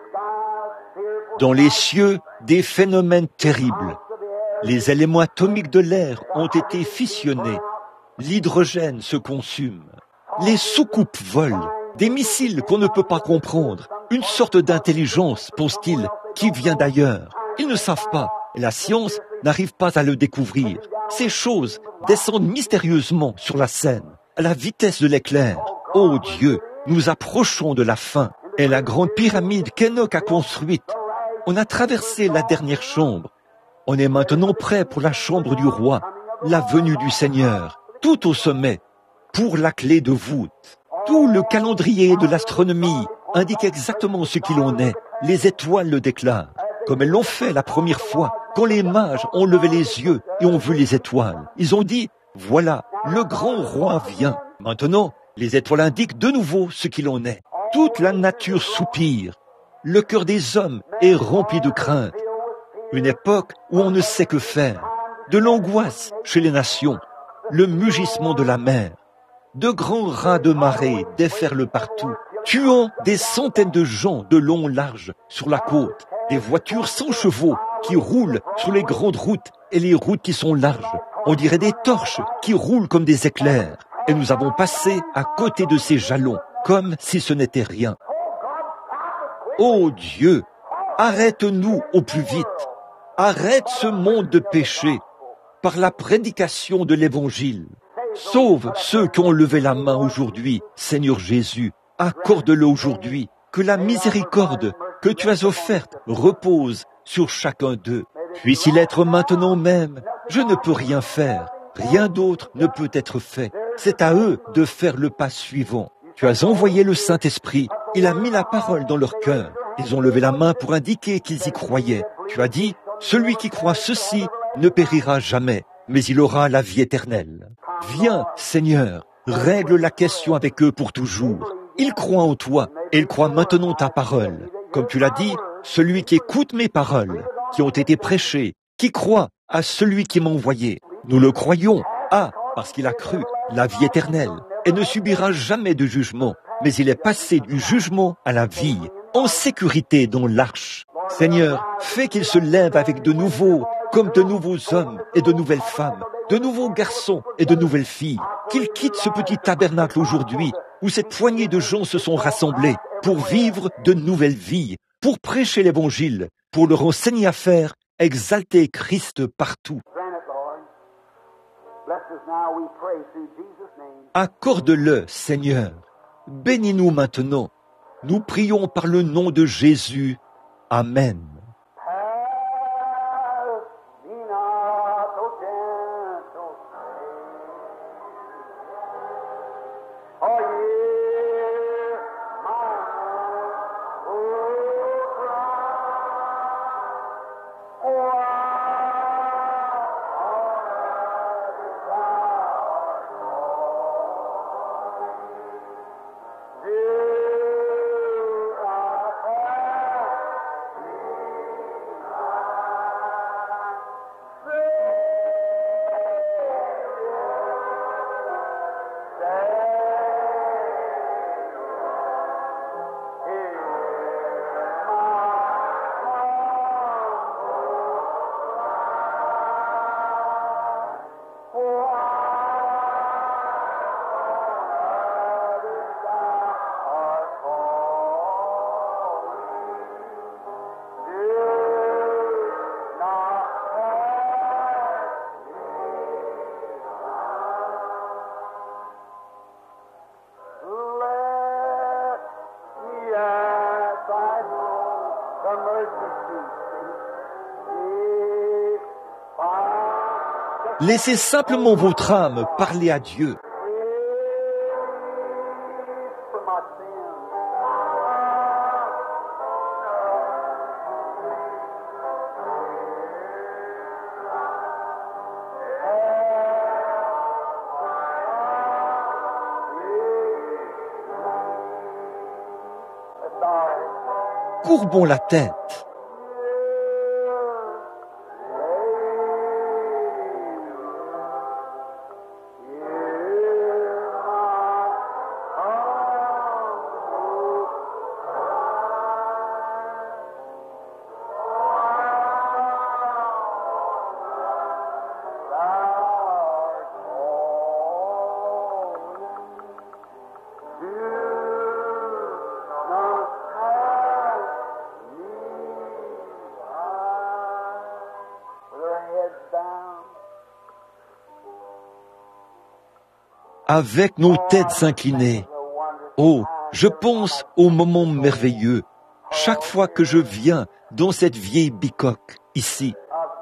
Dans les cieux, des phénomènes terribles. Les éléments atomiques de l'air ont été fissionnés. L'hydrogène se consume. Les soucoupes volent. Des missiles qu'on ne peut pas comprendre. Une sorte d'intelligence, pense-t-il, qui vient d'ailleurs. Ils ne savent pas. Et la science n'arrive pas à le découvrir. Ces choses descendent mystérieusement sur la scène, à la vitesse de l'éclair. Ô Dieu, nous approchons de la fin. Et la grande pyramide qu'Enoch a construite. On a traversé la dernière chambre. On est maintenant prêt pour la chambre du roi, la venue du Seigneur, tout au sommet, pour la clé de voûte. Tout le calendrier de l'astronomie indique exactement ce qu'il en est. Les étoiles le déclarent, comme elles l'ont fait la première fois, quand les mages ont levé les yeux et ont vu les étoiles. Ils ont dit, voilà, le grand roi vient. Maintenant, les étoiles indiquent de nouveau ce qu'il en est. Toute la nature soupire. Le cœur des hommes est rempli de crainte. Une époque où on ne sait que faire. De l'angoisse chez les nations. Le mugissement de la mer. De grands rats de marée déferlent partout, tuant des centaines de gens de long en large sur la côte. Des voitures sans chevaux qui roulent sur les grandes routes et les routes qui sont larges. On dirait des torches qui roulent comme des éclairs. Et nous avons passé à côté de ces jalons, comme si ce n'était rien. Ô Dieu, arrête-nous au plus vite. Arrête ce monde de péché par la prédication de l'Évangile. Sauve ceux qui ont levé la main aujourd'hui, Seigneur Jésus. Accorde-le aujourd'hui, que la miséricorde que tu as offerte repose sur chacun d'eux. Puisse-il être maintenant même. Je ne peux rien faire. Rien d'autre ne peut être fait. C'est à eux de faire le pas suivant. Tu as envoyé le Saint-Esprit. Il a mis la parole dans leur cœur. Ils ont levé la main pour indiquer qu'ils y croyaient. Tu as dit, celui qui croit ceci ne périra jamais, mais il aura la vie éternelle. Viens, Seigneur, règle la question avec eux pour toujours. Ils croient en toi et ils croient maintenant ta parole. Comme tu l'as dit, celui qui écoute mes paroles, qui ont été prêchées, qui croit à celui qui m'a envoyé. Nous le croyons, parce qu'il a cru, la vie éternelle, et ne subira jamais de jugement, mais il est passé du jugement à la vie. en sécurité dans l'arche. Seigneur, fais qu'ils se lèvent avec de nouveaux, comme de nouveaux hommes et de nouvelles femmes, de nouveaux garçons et de nouvelles filles, qu'ils quittent ce petit tabernacle aujourd'hui, où cette poignée de gens se sont rassemblés pour vivre de nouvelles vies, pour prêcher l'Évangile, pour leur enseigner à faire exalter Christ partout. Accorde-le, Seigneur. Bénis-nous maintenant. Nous prions par le nom de Jésus. Amen. Laissez simplement votre âme parler à Dieu. Courbons la tête. Avec nos têtes inclinées. Oh, je pense au moment merveilleux, chaque fois que je viens dans cette vieille bicoque, ici.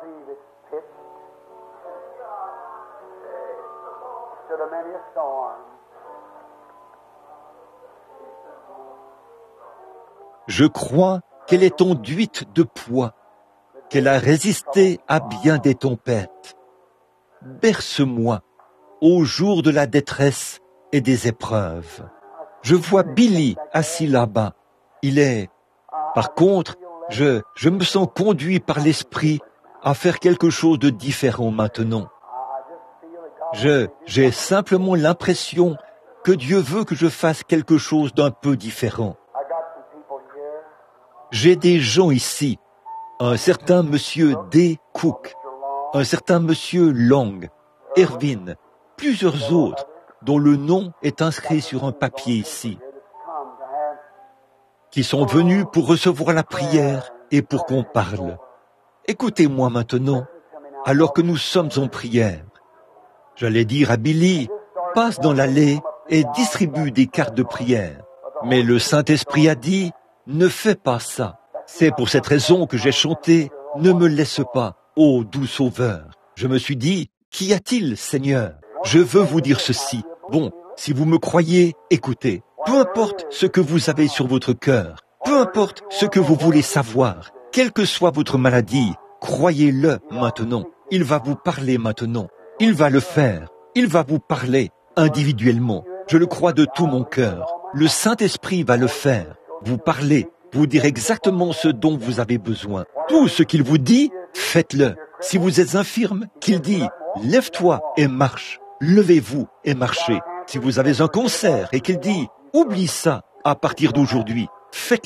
Je crois qu'elle est enduite de poids, qu'elle a résisté à bien des tempêtes. Berce-moi au jour de la détresse et des épreuves. Je vois Billy assis là-bas. Il est... Par contre, je me sens conduit par l'Esprit à faire quelque chose de différent maintenant. J'ai simplement l'impression que Dieu veut que je fasse quelque chose d'un peu différent. J'ai des gens ici, un certain monsieur D. Cook, un certain monsieur Long, Erwin, plusieurs autres dont le nom est inscrit sur un papier ici, qui sont venus pour recevoir la prière et pour qu'on parle. Écoutez-moi maintenant, alors que nous sommes en prière. J'allais dire à Billy, passe dans l'allée et distribue des cartes de prière. Mais le Saint-Esprit a dit, ne fais pas ça. C'est pour cette raison que j'ai chanté, ne me laisse pas, ô doux Sauveur. Je me suis dit, qu'y a-t-il, Seigneur? Je veux vous dire ceci. Bon, si vous me croyez, écoutez. Peu importe ce que vous avez sur votre cœur, peu importe ce que vous voulez savoir, quelle que soit votre maladie, croyez-le maintenant. Il va vous parler maintenant. Il va le faire. Il va vous parler individuellement. Je le crois de tout mon cœur. Le Saint-Esprit va le faire. Vous parler, vous dire exactement ce dont vous avez besoin. Tout ce qu'il vous dit, faites-le. Si vous êtes infirme, qu'il dit, lève-toi et marche. Levez-vous et marchez. Si vous avez un cancer et qu'il dit, oublie ça à partir d'aujourd'hui, faites-le.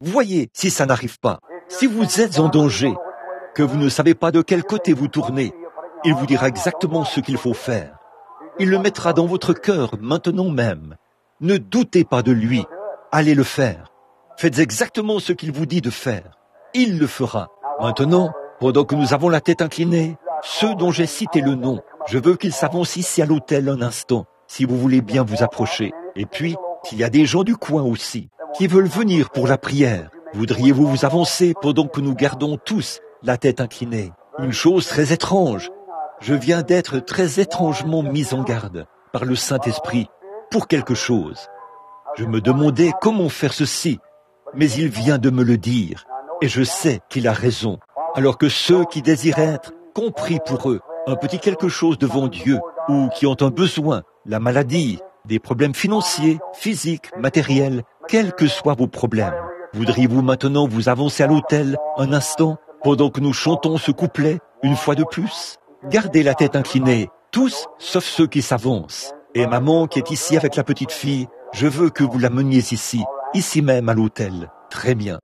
Voyez si ça n'arrive pas. Si vous êtes en danger, que vous ne savez pas de quel côté vous tourner, il vous dira exactement ce qu'il faut faire. Il le mettra dans votre cœur maintenant même. Ne doutez pas de lui. Allez le faire. Faites exactement ce qu'il vous dit de faire. Il le fera. Maintenant, pendant que nous avons la tête inclinée, ceux dont j'ai cité le nom, je veux qu'ils s'avancent ici à l'autel un instant, si vous voulez bien vous approcher. Et puis, s'il y a des gens du coin aussi, qui veulent venir pour la prière, voudriez-vous vous avancer pendant que nous gardons tous la tête inclinée? Une chose très étrange. Je viens d'être très étrangement mis en garde par le Saint-Esprit pour quelque chose. Je me demandais comment faire ceci, mais il vient de me le dire, et je sais qu'il a raison. Alors que ceux qui désirent être compris pour eux, un petit quelque chose devant Dieu, ou qui ont un besoin, la maladie, des problèmes financiers, physiques, matériels, quels que soient vos problèmes, voudriez-vous maintenant vous avancer à l'autel un instant, pendant que nous chantons ce couplet une fois de plus? Gardez la tête inclinée, tous sauf ceux qui s'avancent. Et maman qui est ici avec la petite fille, je veux que vous la meniez ici même à l'autel. Très bien.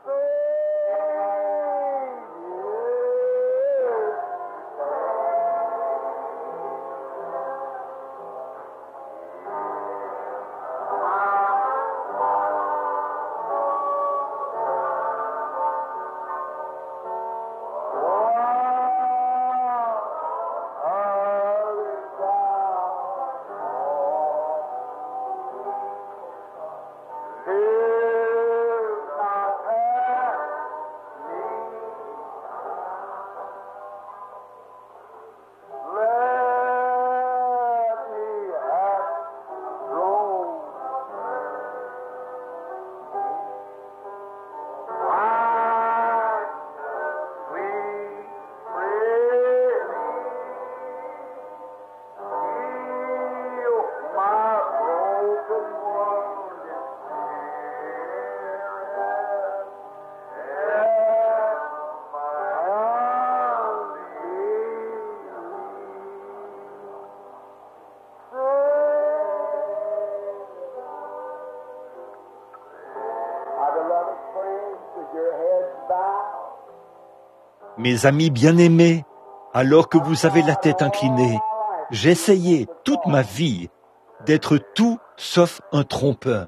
Mes amis bien-aimés, alors que vous avez la tête inclinée, j'ai essayé toute ma vie d'être tout sauf un trompeur.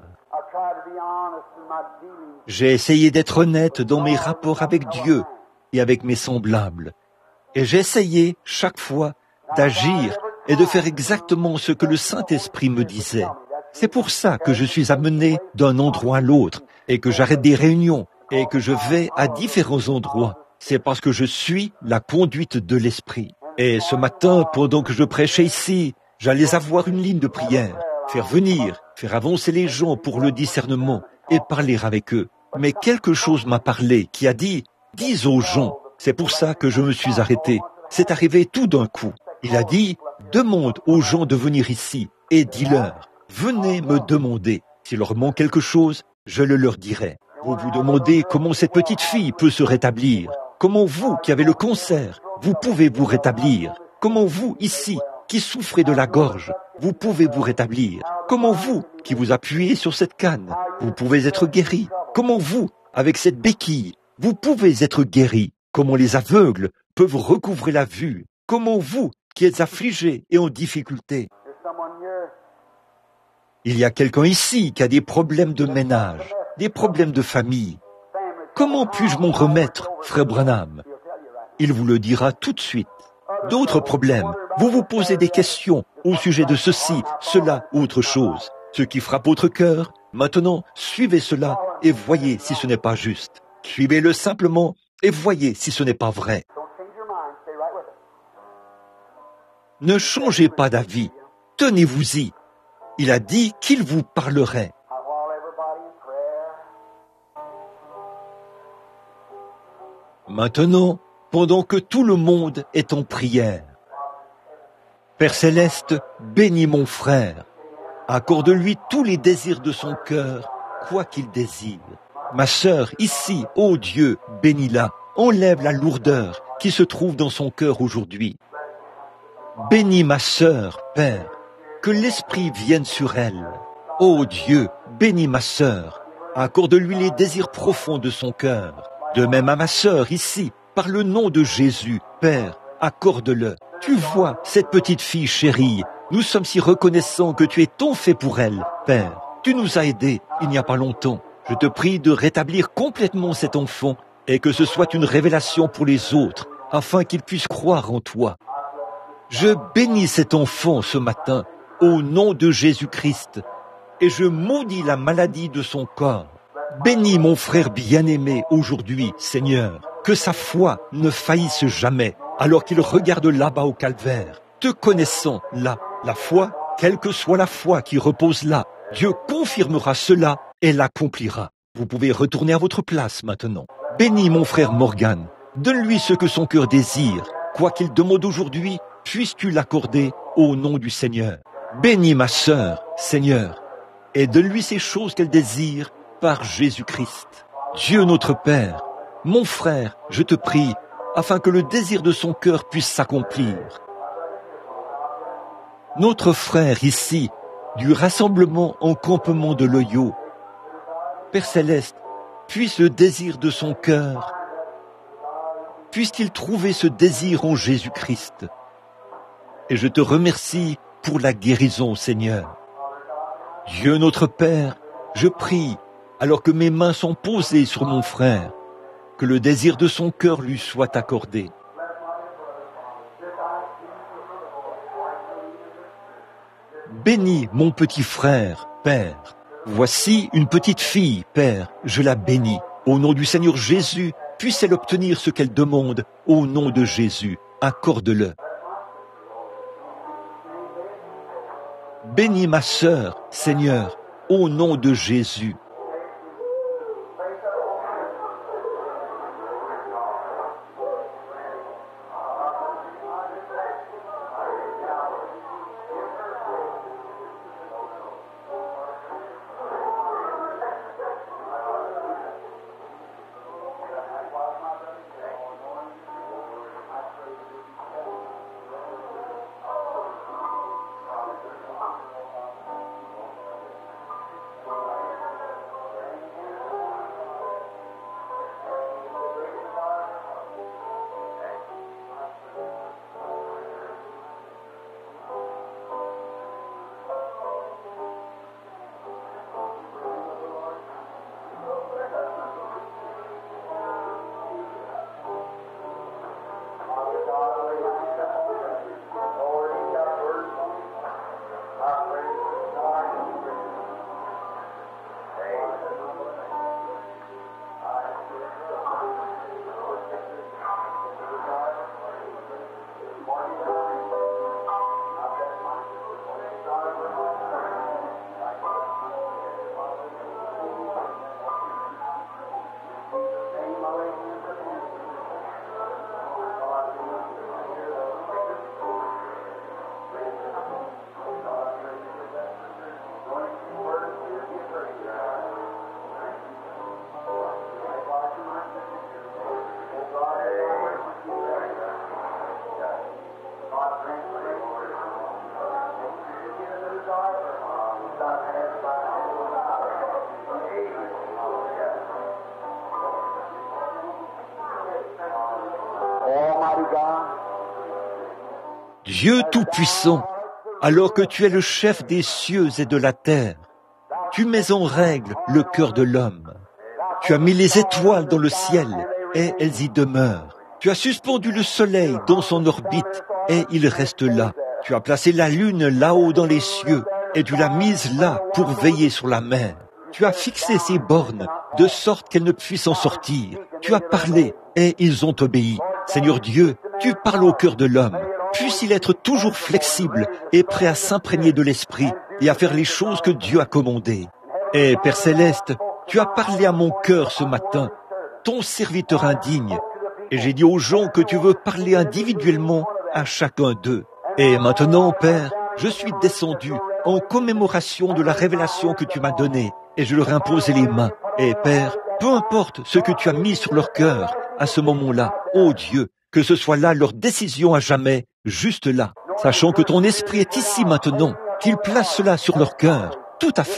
J'ai essayé d'être honnête dans mes rapports avec Dieu et avec mes semblables. Et j'ai essayé chaque fois d'agir et de faire exactement ce que le Saint-Esprit me disait. C'est pour ça que je suis amené d'un endroit à l'autre et que j'arrête des réunions et que je vais à différents endroits. C'est parce que je suis la conduite de l'Esprit. Et ce matin, pendant que je prêchais ici, j'allais avoir une ligne de prière, faire venir, faire avancer les gens pour le discernement et parler avec eux. Mais quelque chose m'a parlé qui a dit « dis aux gens ». C'est pour ça que je me suis arrêté. C'est arrivé tout d'un coup. Il a dit « demande aux gens de venir ici et dis-leur, venez me demander. S'il leur manque quelque chose, je le leur dirai. » Vous vous demandez comment cette petite fille peut se rétablir. Comment vous, qui avez le cancer, vous pouvez vous rétablir? Comment vous, ici, qui souffrez de la gorge, vous pouvez vous rétablir? Comment vous, qui vous appuyez sur cette canne, vous pouvez être guéri? Comment vous, avec cette béquille, vous pouvez être guéri? Comment les aveugles peuvent recouvrer la vue? Comment vous, qui êtes affligés et en difficulté? Il y a quelqu'un ici qui a des problèmes de ménage, des problèmes de famille. Comment puis-je m'en remettre, frère Branham? Il vous le dira tout de suite. D'autres problèmes, vous vous posez des questions au sujet de ceci, cela, autre chose. Ce qui frappe votre cœur, maintenant, suivez cela et voyez si ce n'est pas juste. Suivez-le simplement et voyez si ce n'est pas vrai. Ne changez pas d'avis, tenez-vous-y. Il a dit qu'il vous parlerait. Maintenant, pendant que tout le monde est en prière, Père Céleste, bénis mon frère. Accorde-lui tous les désirs de son cœur, quoi qu'il désire. Ma sœur, ici, ô Dieu, bénis-la. Enlève la lourdeur qui se trouve dans son cœur aujourd'hui. Bénis ma sœur, Père, que l'Esprit vienne sur elle. Ô Dieu, bénis ma sœur, Accorde-lui les désirs profonds de son cœur. De même à ma sœur ici, par le nom de Jésus, Père, accorde-le. Tu vois cette petite fille chérie, nous sommes si reconnaissants que tu es ton fait pour elle, Père. Tu nous as aidés il n'y a pas longtemps. Je te prie de rétablir complètement cet enfant et que ce soit une révélation pour les autres, afin qu'ils puissent croire en toi. Je bénis cet enfant ce matin, au nom de Jésus-Christ, et je maudis la maladie de son corps. Bénis mon frère bien-aimé aujourd'hui, Seigneur, que sa foi ne faillisse jamais, alors qu'il regarde là-bas au calvaire. Te connaissant là, la foi, quelle que soit la foi qui repose là, Dieu confirmera cela et l'accomplira. Vous pouvez retourner à votre place maintenant. Bénis mon frère Morgan, donne-lui ce que son cœur désire. Quoi qu'il demande aujourd'hui, puisses-tu l'accorder au nom du Seigneur. Bénis ma sœur, Seigneur, et donne-lui ces choses qu'elle désire par Jésus-Christ. Dieu notre Père, mon frère, je te prie, afin que le désir de son cœur puisse s'accomplir. Notre frère ici, du rassemblement en campement de l'Oyo, Père Céleste, puisse le désir de son cœur, puisse-t-il trouver ce désir en Jésus-Christ. Et je te remercie pour la guérison, Seigneur. Dieu notre Père, je prie, alors que mes mains sont posées sur mon frère, que le désir de son cœur lui soit accordé. Bénis mon petit frère, Père. Voici une petite fille, Père, je la bénis. Au nom du Seigneur Jésus, puisse-elle obtenir ce qu'elle demande. Au nom de Jésus, accorde-le. Bénis ma sœur, Seigneur, au nom de Jésus. Dieu Tout-Puissant, alors que tu es le chef des cieux et de la terre, tu mets en règle le cœur de l'homme. Tu as mis les étoiles dans le ciel et elles y demeurent. Tu as suspendu le soleil dans son orbite et il reste là. Tu as placé la lune là-haut dans les cieux et tu l'as mise là pour veiller sur la mer. Tu as fixé ses bornes de sorte qu'elles ne puissent en sortir. Tu as parlé et ils ont obéi. Seigneur Dieu, tu parles au cœur de l'homme. Puisse-il être toujours flexible et prêt à s'imprégner de l'esprit et à faire les choses que Dieu a commandées. Et Père Céleste, tu as parlé à mon cœur ce matin, ton serviteur indigne, et j'ai dit aux gens que tu veux parler individuellement à chacun d'eux. Et maintenant, Père, je suis descendu en commémoration de la révélation que tu m'as donnée, et je leur ai imposé les mains. Et Père, peu importe ce que tu as mis sur leur cœur à ce moment-là, ô Dieu, que ce soit là leur décision à jamais, juste là, sachant que ton esprit est ici maintenant, qu'il place cela sur leur cœur. Tout à fait,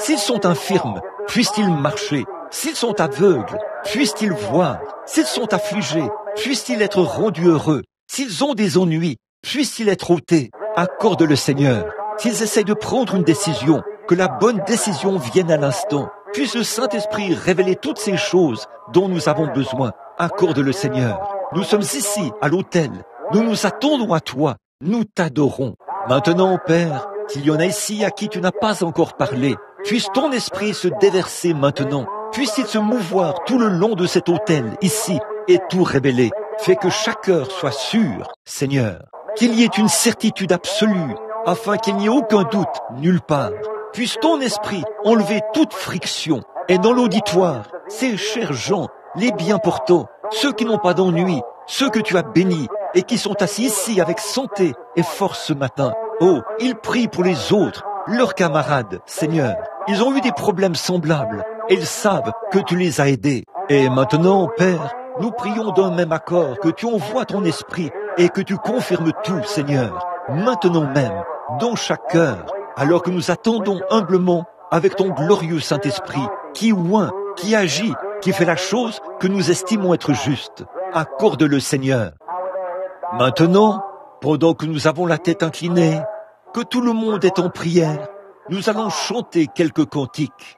S'ils sont infirmes, puissent-ils marcher. S'ils sont aveugles, puissent-ils voir. S'ils sont affligés, puissent-ils être rendus heureux. S'ils ont des ennuis, puissent-ils être ôtés. Accorde-le, Seigneur. S'ils essaient de prendre une décision, que la bonne décision vienne à l'instant. Puisse le Saint-Esprit révéler toutes ces choses dont nous avons besoin. Accorde-le, Seigneur. Nous sommes ici, à l'autel. Nous nous attendons à toi. Nous t'adorons. Maintenant, Père, s'il y en a ici à qui tu n'as pas encore parlé, puisse ton esprit se déverser maintenant. Puisse-t-il se mouvoir tout le long de cet autel, ici, et tout révéler. Fais que chaque cœur soit sûr, Seigneur. Qu'il y ait une certitude absolue, afin qu'il n'y ait aucun doute nulle part. Puisse ton esprit enlever toute friction. Et dans l'auditoire, ces chers gens, les bien portants, ceux qui n'ont pas d'ennui, ceux que tu as bénis et qui sont assis ici avec santé et force ce matin. Oh, ils prient pour les autres, leurs camarades, Seigneur. Ils ont eu des problèmes semblables et ils savent que tu les as aidés. Et maintenant, Père, nous prions d'un même accord que tu envoies ton esprit et que tu confirmes tout, Seigneur, maintenant même, dans chaque cœur, alors que nous attendons humblement avec ton glorieux Saint-Esprit, qui oint, qui agit, qui fait la chose que nous estimons être juste. Accorde-le, Seigneur. Maintenant, pendant que nous avons la tête inclinée, que tout le monde est en prière, nous allons chanter quelques cantiques.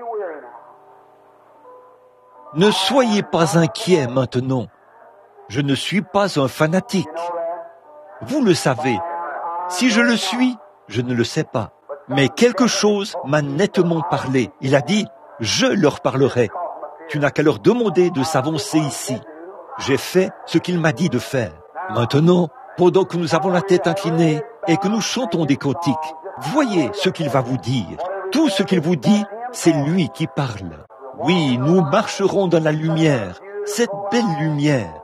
Ne soyez pas inquiets maintenant. Je ne suis pas un fanatique. Vous le savez. Si je le suis, je ne le sais pas. Mais quelque chose m'a nettement parlé. Il a dit, je leur parlerai. Tu n'as qu'à leur demander de s'avancer ici. J'ai fait ce qu'il m'a dit de faire. Maintenant, pendant que nous avons la tête inclinée et que nous chantons des cantiques, voyez ce qu'il va vous dire. Tout ce qu'il vous dit, c'est lui qui parle. Oui, nous marcherons dans la lumière, cette belle lumière.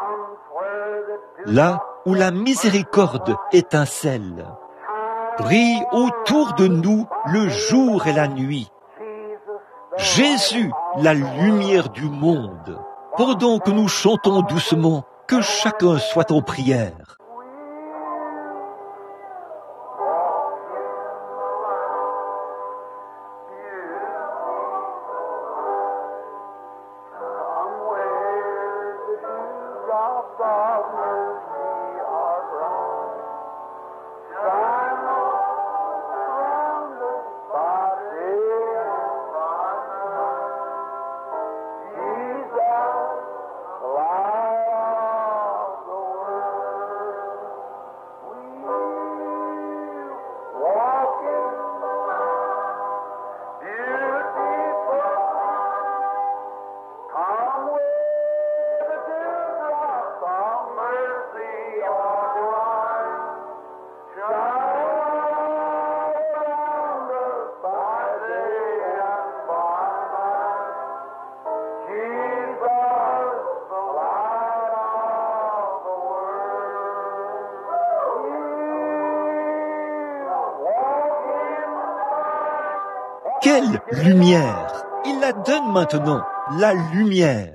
Là où la miséricorde étincelle. Brille autour de nous le jour et la nuit. Jésus, la lumière du monde. Pendant que nous chantons doucement, que chacun soit en prière. Quelle lumière! Il la donne maintenant, la lumière.